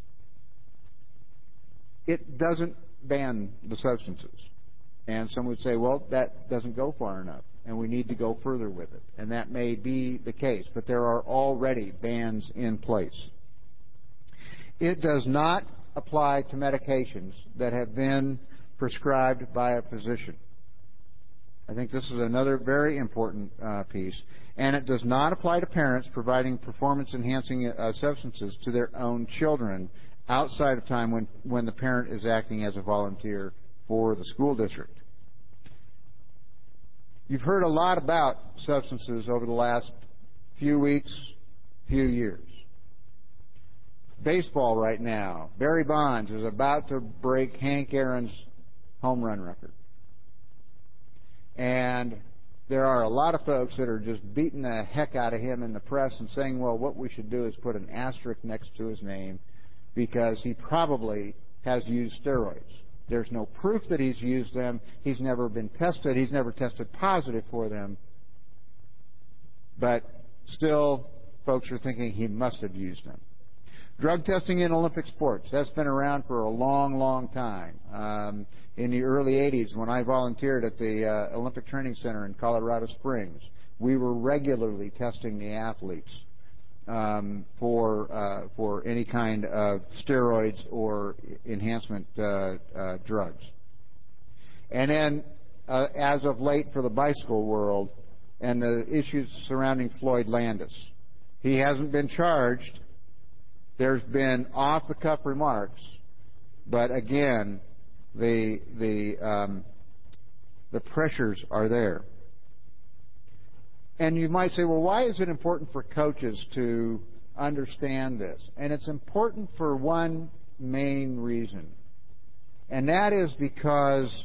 It doesn't ban the substances. And some would say, well, that doesn't go far enough, and we need to go further with it. And that may be the case, but there are already bans in place. It does not apply to medications that have been prescribed by a physician. I think this is another very important uh, piece. And it does not apply to parents providing performance-enhancing uh, substances to their own children outside of time when, when the parent is acting as a volunteer for the school district. You've heard a lot about substances over the last few weeks, few years. Baseball right now, Barry Bonds is about to break Hank Aaron's home run record. And there are a lot of folks that are just beating the heck out of him in the press and saying, well, what we should do is put an asterisk next to his name because he probably has used steroids. There's no proof that he's used them. He's never been tested. He's never tested positive for them. But still, folks are thinking he must have used them. Drug testing in Olympic sports, that's been around for a long, long time. Um, in the early eighties, when I volunteered at the uh, Olympic Training Center in Colorado Springs, we were regularly testing the athletes um, for uh, for any kind of steroids or enhancement uh, uh, drugs. And then, uh, as of late for the bicycle world and the issues surrounding Floyd Landis, he hasn't been charged. There's been off-the-cuff remarks, but again, the the um, the pressures are there. And you might say, well, why is it important for coaches to understand this? And it's important for one main reason, and that is because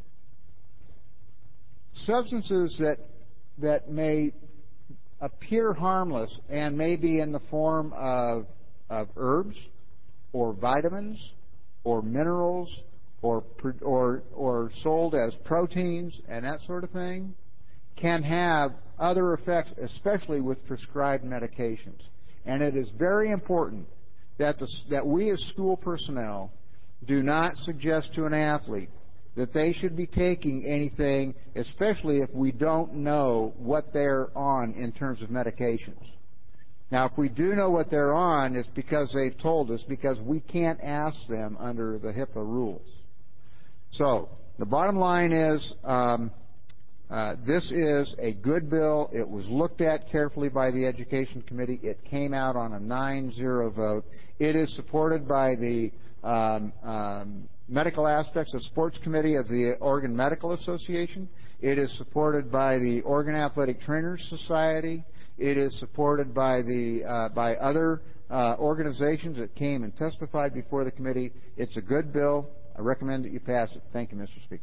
substances that that may appear harmless and may be in the form of of herbs or vitamins or minerals or or or sold as proteins and that sort of thing can have other effects, especially with prescribed medications. And it is very important that the, that we as school personnel do not suggest to an athlete that they should be taking anything, especially if we don't know what they're on in terms of medications. Now, if we do know what they're on, it's because they've told us, because we can't ask them under the HIPAA rules. So, the bottom line is, um, uh, this is a good bill. It was looked at carefully by the Education Committee. It came out on a nine zero vote. It is supported by the um, um, medical aspects of Sports Committee of the Oregon Medical Association. It is supported by the Oregon Athletic Trainers Society. It is supported by the uh, by other uh, organizations that came and testified before the committee. It's a good bill. I recommend that you pass it. Thank you, Mister Speaker.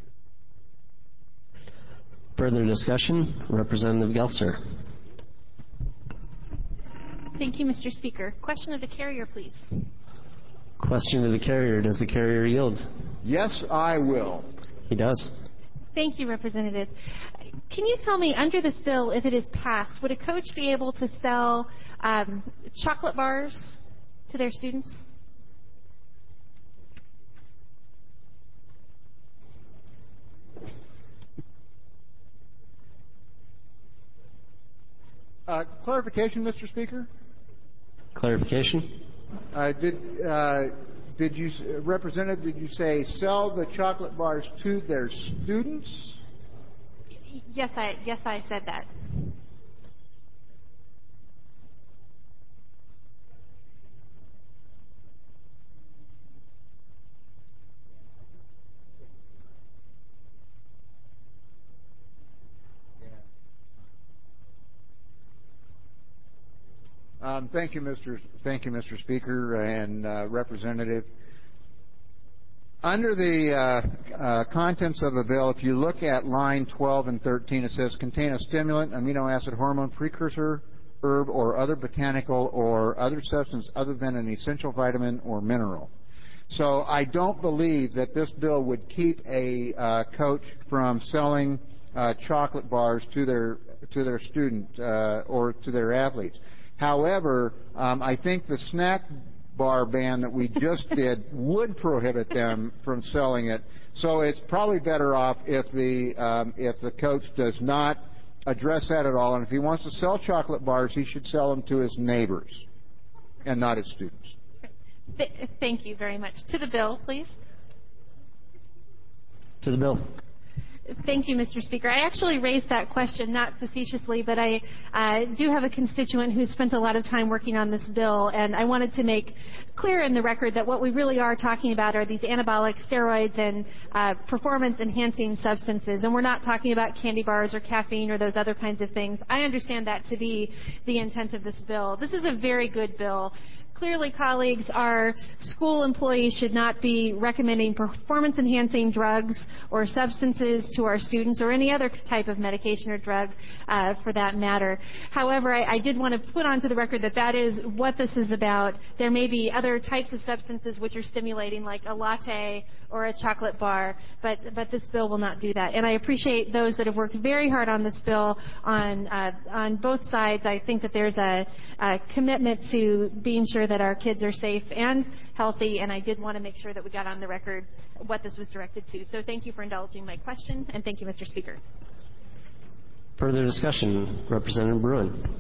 Further discussion? Representative Gelser. Thank you, Mister Speaker. Question of the carrier, please. Question to the carrier. Does the carrier yield? Yes, I will. He does. Thank you, Representative. Can you tell me, under this bill, if it is passed, would a coach be able to sell um, chocolate bars to their students? Uh, clarification, Mister Speaker? Clarification? Uh, did uh, did you, Representative, did you say sell the chocolate bars to their students? Yes, I yes I said that. Um, thank you, Mister Thank you, Mister Speaker and uh, Representative. Under the uh, uh, contents of the bill, if you look at line twelve and thirteen, it says contain a stimulant, amino acid, hormone, precursor, herb, or other botanical or other substance other than an essential vitamin or mineral. So I don't believe that this bill would keep a uh, coach from selling uh, chocolate bars to their to their student uh, or to their athletes. However, um, I think the snack bar ban that we just did would prohibit them from selling it. So it's probably better off if the um, if the coach does not address that at all. And if he wants to sell chocolate bars, he should sell them to his neighbors and not his students. Th- thank you very much. To the bill, please. To the bill. Thank you, Mister Speaker. I actually raised that question, not facetiously, but I uh, do have a constituent who spent a lot of time working on this bill, and I wanted to make clear in the record that what we really are talking about are these anabolic steroids and uh, performance-enhancing substances, and we're not talking about candy bars or caffeine or those other kinds of things. I understand that to be the intent of this bill. This is a very good bill. Clearly, colleagues, our school employees should not be recommending performance-enhancing drugs or substances to our students or any other type of medication or drug uh, for that matter. However, I, I did want to put onto the record that that is what this is about. There may be other types of substances which are stimulating, like a latte or a chocolate bar, but, but this bill will not do that. And I appreciate those that have worked very hard on this bill on, uh, on both sides. I think that there's a, a commitment to being sure that our kids are safe and healthy, and I did want to make sure that we got on the record what this was directed to. So thank you for indulging my question, and thank you, Mister Speaker. Further discussion, Representative Bruin.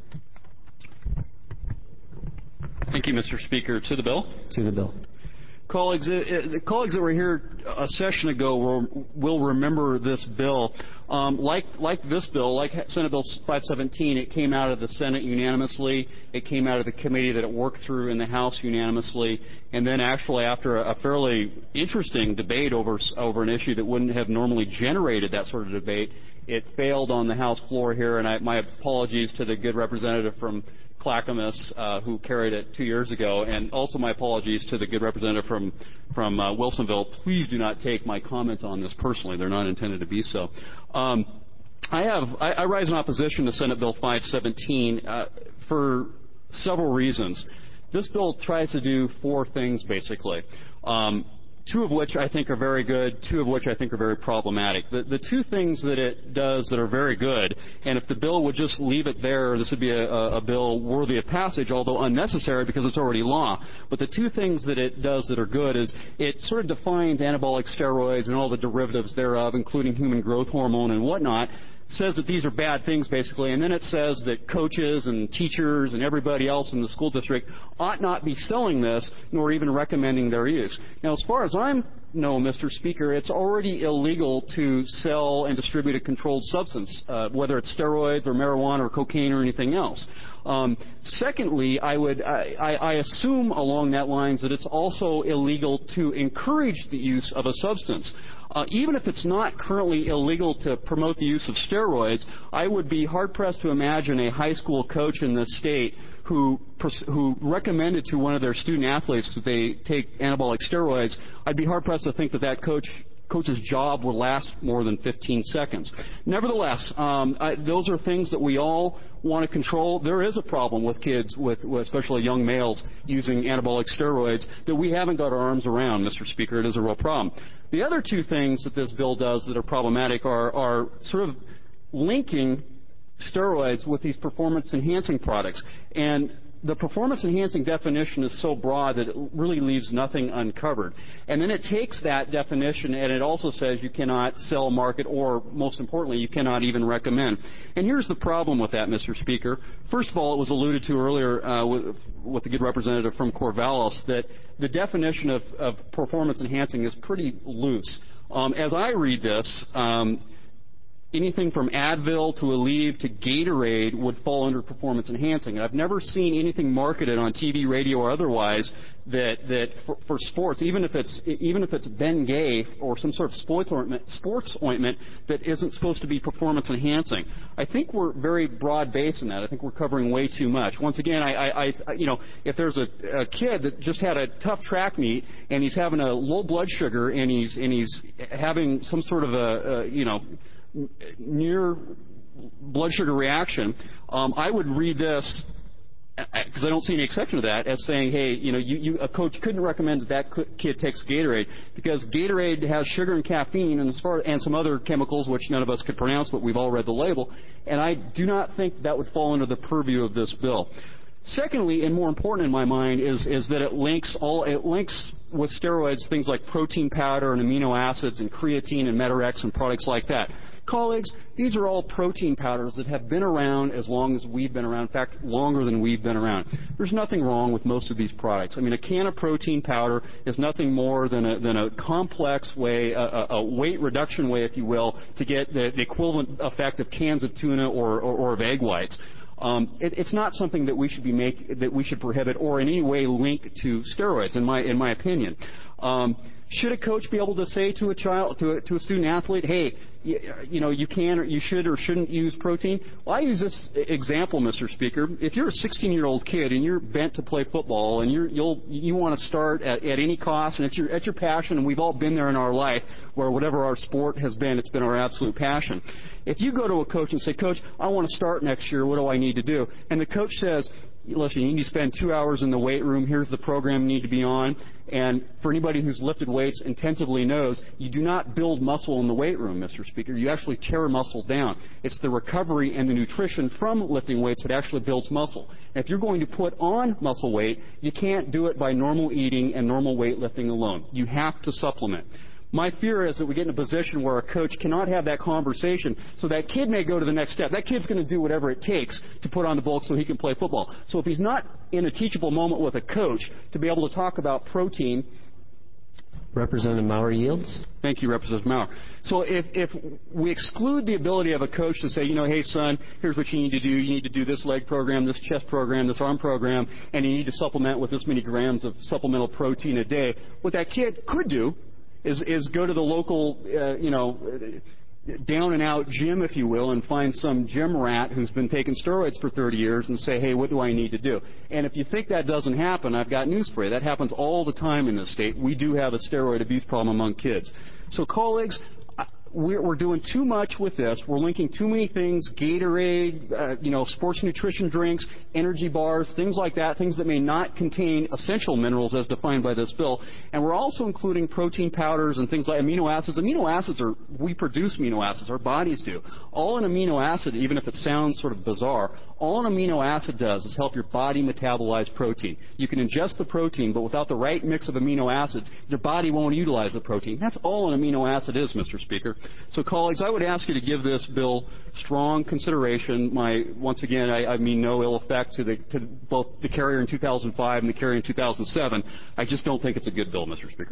Thank you, Mister Speaker. To the bill? To the bill. Colleagues, uh, the colleagues that were here a session ago will, will remember this bill. Um, like, like this bill, like Senate Bill five seventeen, it came out of the Senate unanimously. It came out of the committee that it worked through in the House unanimously. And then actually after a, a fairly interesting debate over, over an issue that wouldn't have normally generated that sort of debate, it failed on the House floor here. And I, my apologies to the good representative from Clackamas, uh, who carried it two years ago, and also my apologies to the good representative from from uh, Wilsonville. Please do not take my comments on this personally; they're not intended to be so. Um, I have I, I rise in opposition to Senate Bill five seventeen uh, for several reasons. This bill tries to do four things basically. Um, Two of which I think are very good, two of which I think are very problematic. The, the two things that it does that are very good, and if the bill would just leave it there, this would be a, a, a bill worthy of passage, although unnecessary because it's already law. But the two things that it does that are good is it sort of defines anabolic steroids and all the derivatives thereof, including human growth hormone and whatnot, says that these are bad things, basically, and then it says that coaches and teachers and everybody else in the school district ought not be selling this, nor even recommending their use. Now, as far as I know, Mister Speaker, it's already illegal to sell and distribute a controlled substance, uh, whether it's steroids or marijuana or cocaine or anything else. Um, secondly, I would I, I assume along that lines that it's also illegal to encourage the use of a substance. Uh, even if it's not currently illegal to promote the use of steroids, I would be hard-pressed to imagine a high school coach in this state who who recommended to one of their student athletes that they take anabolic steroids. I'd be hard-pressed to think that that coach coach's job will last more than fifteen seconds. Nevertheless, um, I, those are things that we all want to control. There is a problem with kids, with, with especially young males, using anabolic steroids that we haven't got our arms around, Mister Speaker. It is a real problem. The other two things that this bill does that are problematic are, are sort of linking steroids with these performance-enhancing products. And the performance-enhancing definition is so broad that it really leaves nothing uncovered. And then it takes that definition and it also says you cannot sell, market, or, most importantly, you cannot even recommend. And here's the problem with that, Mister Speaker. First of all, it was alluded to earlier uh, with, with the good representative from Corvallis that the definition of, of performance-enhancing is pretty loose. Um, as I read this, um, anything from Advil to Aleve to Gatorade would fall under performance enhancing. I've never seen anything marketed on T V, radio, or otherwise that that for, for sports, even if it's even if it's Bengay or some sort of sports ointment, sports ointment that isn't supposed to be performance enhancing. I think we're very broad based in that. I think we're covering way too much. Once again, I, I, I you know, if there's a, a kid that just had a tough track meet and he's having a low blood sugar and he's and he's having some sort of a, a you know near blood sugar reaction, um, I would read this, because I don't see any exception to that, as saying, hey, you know, you, you, a coach couldn't recommend that that kid takes Gatorade because Gatorade has sugar and caffeine and, as far, and some other chemicals which none of us could pronounce, but we've all read the label, and I do not think that would fall under the purview of this bill. Secondly, and more important in my mind, is, is that it links all it links with steroids things like protein powder and amino acids and creatine and Metarex and products like that. Colleagues, these are all protein powders that have been around as long as we've been around, in fact, longer than we've been around. There's nothing wrong with most of these products. I mean, a can of protein powder is nothing more than a, than a complex way, a, a weight reduction way, if you will, to get the, the equivalent effect of cans of tuna or, or, or of egg whites. Um, it, it's not something that we should be make, that we should prohibit or in any way link to steroids, in my in my opinion. Um, Should a coach be able to say to a child, to a, to a student athlete, hey, you, you know, you can or you should or shouldn't use protein? Well, I use this example, Mister Speaker. If you're a sixteen-year-old kid and you're bent to play football and you're, you'll, you want to start at, at any cost, and it's your, it's your passion, and we've all been there in our life where whatever our sport has been, it's been our absolute passion. If you go to a coach and say, Coach, I want to start next year, what do I need to do? And the coach says, listen, you need to spend two hours in the weight room. Here's the program you need to be on. And for anybody who's lifted weights intensively knows, you do not build muscle in the weight room, Mister Speaker. You actually tear muscle down. It's the recovery and the nutrition from lifting weights that actually builds muscle. And if you're going to put on muscle weight, you can't do it by normal eating and normal weightlifting alone. You have to supplement. My fear is that we get in a position where a coach cannot have that conversation, so that kid may go to the next step. That kid's going to do whatever it takes to put on the bulk so he can play football. So if he's not in a teachable moment with a coach to be able to talk about protein. Representative Maurer yields. Thank you, Representative Maurer. So if, if we exclude the ability of a coach to say, you know, hey, son, here's what you need to do. You need to do this leg program, this chest program, this arm program, and you need to supplement with this many grams of supplemental protein a day. What that kid could do is, is go to the local, uh, you know, down and out gym, if you will, and find some gym rat who's been taking steroids for thirty years and say, hey, what do I need to do? And if you think that doesn't happen, I've got news for you. That happens all the time in this state. We do have a steroid abuse problem among kids. So, colleagues, We're, we're doing too much with this. We're linking too many things, Gatorade, uh, you know, sports nutrition drinks, energy bars, things like that, things that may not contain essential minerals as defined by this bill. And we're also including protein powders and things like amino acids. Amino acids are, we produce amino acids, our bodies do. All an amino acid, even if it sounds sort of bizarre, all an amino acid does is help your body metabolize protein. You can ingest the protein, but without the right mix of amino acids, your body won't utilize the protein. That's all an amino acid is, Mister Speaker. So, colleagues, I would ask you to give this bill strong consideration. My, once again, I, I mean no ill effect to, the, to both the carrier in two thousand five and the carrier in two thousand seven. I just don't think it's a good bill, Mister Speaker.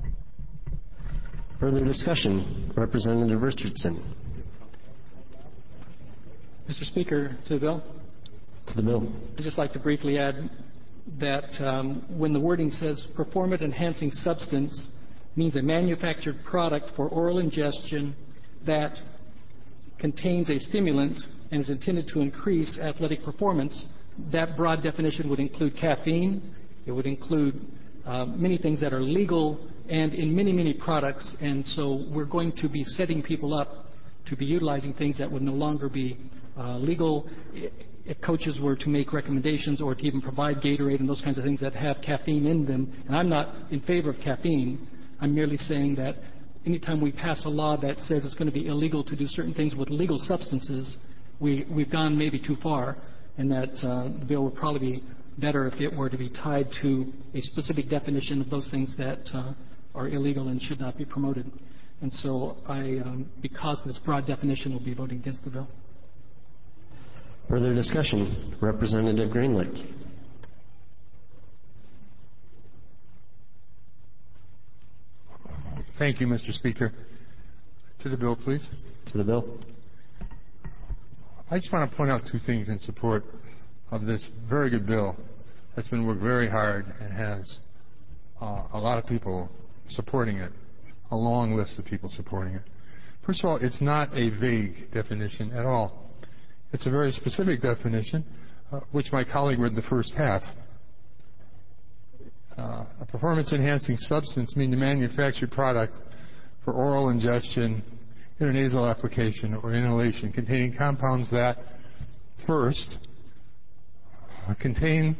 Further discussion. Representative Richardson. Mister Speaker, to the bill. To the bill. I'd just like to briefly add that um, when the wording says performance-enhancing substance means a manufactured product for oral ingestion that contains a stimulant and is intended to increase athletic performance, that broad definition would include caffeine. It would include uh, many things that are legal and in many, many products. And so we're going to be setting people up to be utilizing things that would no longer be uh, legal if coaches were to make recommendations or to even provide Gatorade and those kinds of things that have caffeine in them. And I'm not in favor of caffeine. I'm merely saying that anytime we pass a law that says it's going to be illegal to do certain things with legal substances, we, we've gone maybe too far, and that uh, the bill would probably be better if it were to be tied to a specific definition of those things that uh, are illegal and should not be promoted. And so I, um, because of this broad definition, will be voting against the bill. Further discussion. Representative Greenlick. Thank you, Mister Speaker. To the bill, please. To the bill. I just want to point out two things in support of this very good bill that's been worked very hard and has uh, a lot of people supporting it, a long list of people supporting it. First of all, it's not a vague definition at all. It's a very specific definition, uh, which my colleague read the first half. Uh, a performance-enhancing substance means a manufactured product for oral ingestion, intranasal application, or inhalation containing compounds that, first, uh, contain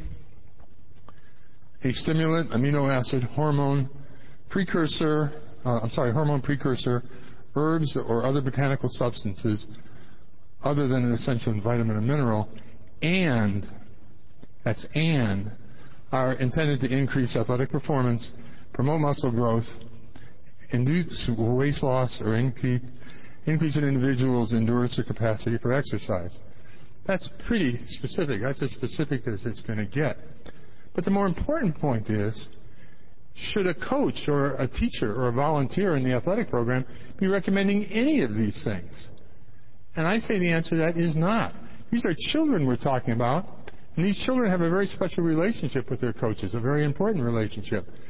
a stimulant, amino acid, hormone, precursor, uh, I'm sorry, hormone precursor, herbs, or other botanical substances other than an essential vitamin or mineral, and, that's and, are intended to increase athletic performance, promote muscle growth, induce weight loss, or increase, increase an individual's endurance or capacity for exercise. That's pretty specific. That's as specific as it's going to get. But the more important point is, should a coach or a teacher or a volunteer in the athletic program be recommending any of these things? And I say the answer to that is not. These are children we're talking about, and these children have a very special relationship with their coaches, a very important relationship.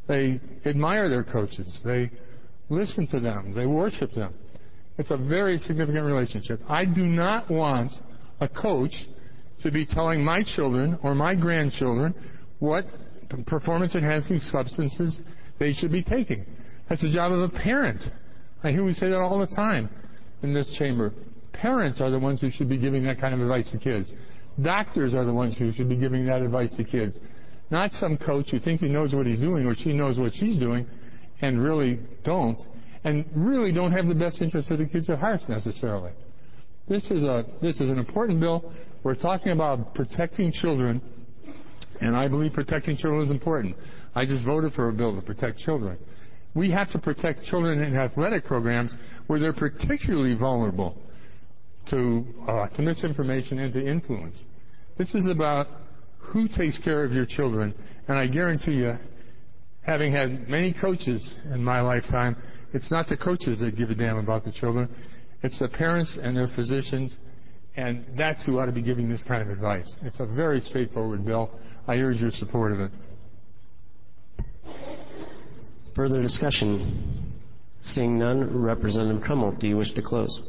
They admire their coaches. They listen to them. They worship them. It's a very significant relationship. I do not want a coach to be telling my children or my grandchildren what performance-enhancing substances they should be taking. That's the job of a parent. I hear we say that all the time in this chamber. Parents are the ones who should be giving that kind of advice to kids. Doctors are the ones who should be giving that advice to kids. Not some coach who thinks he knows what he's doing or she knows what she's doing and really don't, and really don't have the best interest of the kids at heart necessarily. This is a this is an important bill. We're talking about protecting children, and I believe protecting children is important. I just voted for a bill to protect children. We have to protect children in athletic programs where they're particularly vulnerable to, uh, to misinformation and to influence. This is about who takes care of your children, and I guarantee you, having had many coaches in my lifetime, it's not the coaches that give a damn about the children. It's the parents and their physicians, and that's who ought to be giving this kind of advice. It's a very straightforward bill. I urge your support of it. Further discussion? Seeing none, Representative Crummell, do you wish to close?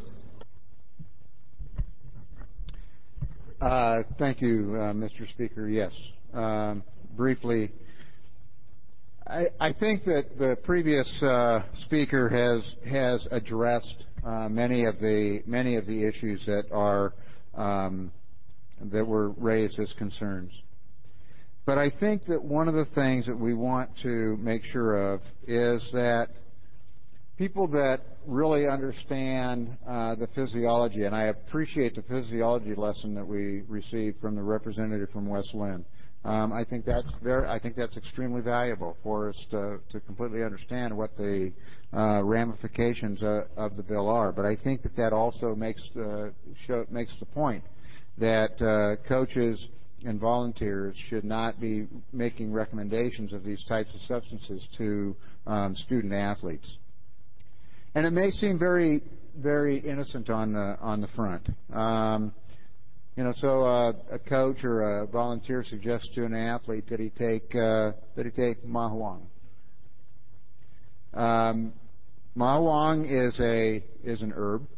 Uh, thank you, uh, Mister Speaker. Yes. Um, briefly, I, I think that the previous uh, speaker has has addressed uh, many of the many of the issues that are um, that were raised as concerns. But I think that one of the things that we want to make sure of is that people that really understand uh, the physiology, and I appreciate the physiology lesson that we received from the representative from West Lynn. Um, I think that's very, I think that's extremely valuable for us to, to completely understand what the uh, ramifications uh, of the bill are. But I think that that also makes uh, show, makes the point that uh, coaches and volunteers should not be making recommendations of these types of substances to um, student athletes. And it may seem very, very innocent on the on the front. Um, you know, so uh, a coach or a volunteer suggests to an athlete that he take uh, that he take mahuang. Um, mahuang is a is an herb,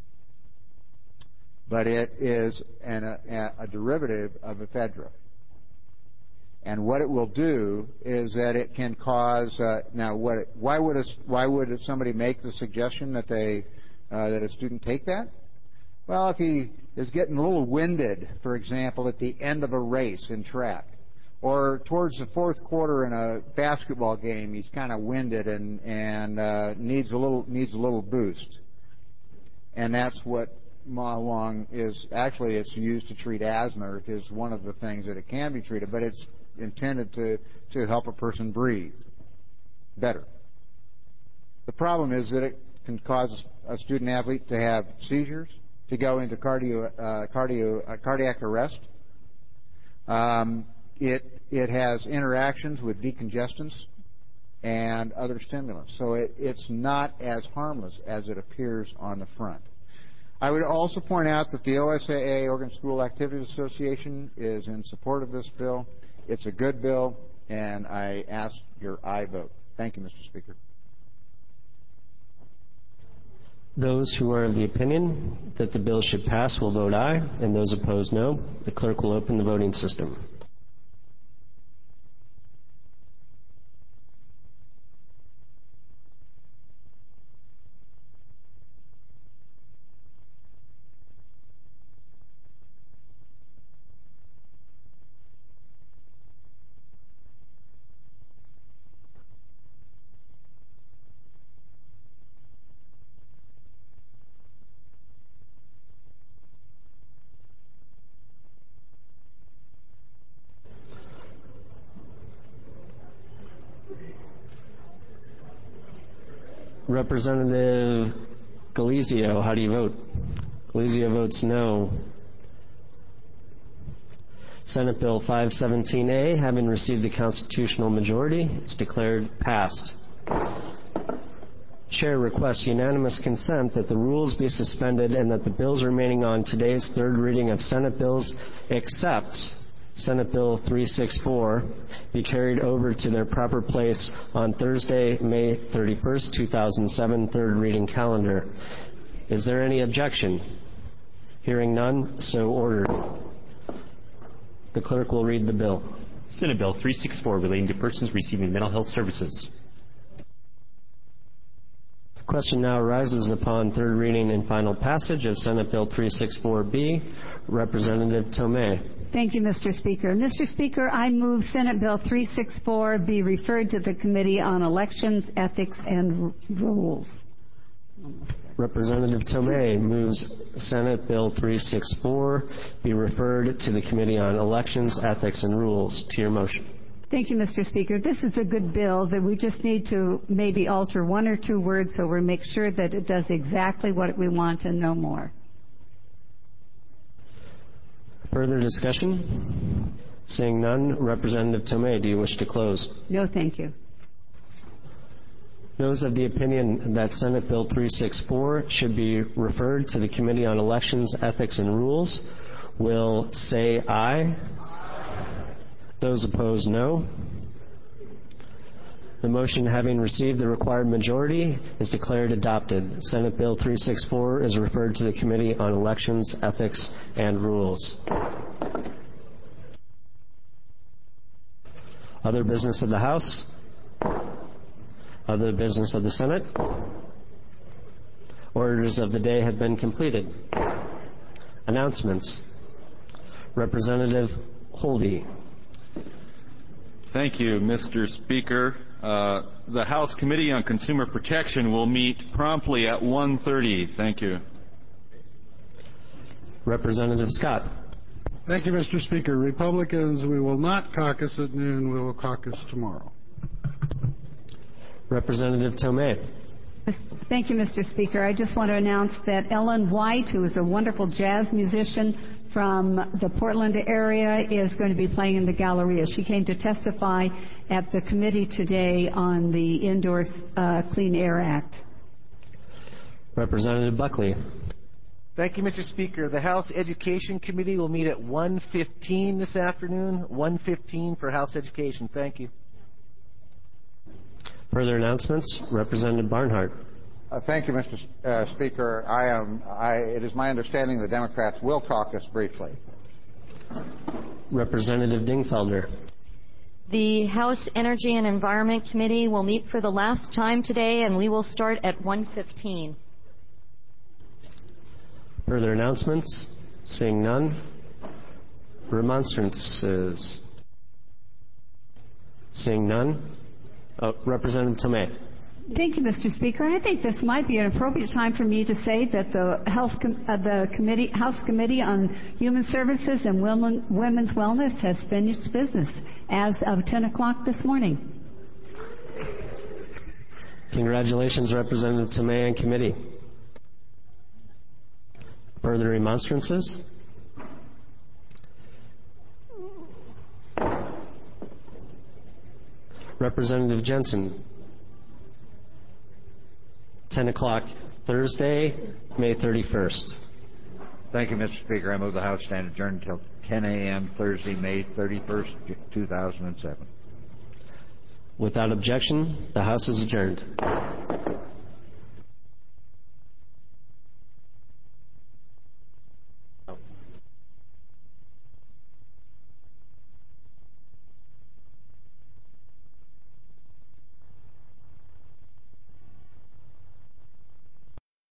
but it is an, a, a derivative of ephedra. And what it will do is that it can cause. Uh, now, what? It, why would a, why would somebody make the suggestion that they uh, that a student take that? Well, if he is getting a little winded, for example, at the end of a race in track, or towards the fourth quarter in a basketball game, he's kind of winded and and uh, needs a little needs a little boost. And that's what mahuang is. Actually, it's used to treat asthma. It is one of the things that it can be treated, but it's intended to, to help a person breathe better. The problem is that it can cause a student athlete to have seizures, to go into cardio, uh, cardio, uh, cardiac arrest. Um, it, it has interactions with decongestants and other stimulants. So it, it's not as harmless as it appears on the front. I would also point out that the O S A A, Oregon School Activities Association, is in support of this bill. It's a good bill, and I ask your aye vote. Thank you, Mister Speaker. Those who are of the opinion that the bill should pass will vote aye, and those opposed no. The clerk will open the voting system. Representative Galizio, how do you vote? Galizio votes no. Senate Bill five seventeen A, having received the constitutional majority, is declared passed. Chair requests unanimous consent that the rules be suspended and that the bills remaining on today's third reading of Senate bills, except Senate Bill three sixty-four, be carried over to their proper place on Thursday, May thirty-first, two thousand seven, third reading calendar. Is there any objection? Hearing none, so ordered. The clerk will read the bill. Senate Bill three sixty-four relating to persons receiving mental health services. The question now arises upon third reading and final passage of Senate Bill three sixty-four B. Representative Tomei. Thank you, Mister Speaker. Mister Speaker, I move Senate Bill three sixty-four be referred to the Committee on Elections, Ethics, and Rules. Representative Tomei moves Senate Bill three sixty-four be referred to the Committee on Elections, Ethics, and Rules. To your motion. Thank you, Mister Speaker. This is a good bill that we just need to maybe alter one or two words so we make sure that it does exactly what we want and no more. Further discussion? Seeing none, Representative Tomei, do you wish to close? No, thank you. Those of the opinion that Senate Bill three sixty-four should be referred to the Committee on Elections, Ethics, and Rules will say aye. Aye. Those opposed, no. The motion, having received the required majority, is declared adopted. Senate Bill three sixty-four is referred to the Committee on Elections, Ethics, and Rules. Other business of the House? Other business of the Senate? Orders of the day have been completed. Announcements. Representative Holdy. Thank you, Mister Speaker. Uh, the House Committee on Consumer Protection will meet promptly at one thirty. Thank you. Representative Scott. Thank you, Mister Speaker. Republicans, we will not caucus at noon. We will caucus tomorrow. Representative Tomei. Thank you, Mister Speaker. I just want to announce that Ellen White, who is a wonderful jazz musician from the Portland area, is going to be playing in the Galleria. She came to testify at the committee today on the Indoor uh, Clean Air Act. Representative Buckley. Thank you, Mister Speaker. The House Education Committee will meet at one fifteen this afternoon. one fifteen for House Education. Thank you. Further announcements? Representative Barnhart. Uh, thank you, Mister S- uh, Speaker. I am, I, it is my understanding the Democrats will caucus briefly. Representative Dingfelder. The House Energy and Environment Committee will meet for the last time today, and we will start at one fifteen. Further announcements? Seeing none. Remonstrances? Seeing none. Oh, Representative Tomei. Thank you, Mister Speaker. I think this might be an appropriate time for me to say that the, Health Com- uh, the committee, House Committee on Human Services and Women, Women's Wellness has finished business as of ten o'clock this morning. Congratulations, Representative Tomei and committee. Further remonstrances? Representative Jensen. ten o'clock Thursday, May thirty-first. Thank you, Mister Speaker. I move the House stand adjourned until ten a.m. Thursday, May thirty-first, two thousand seven. Without objection, the House is adjourned.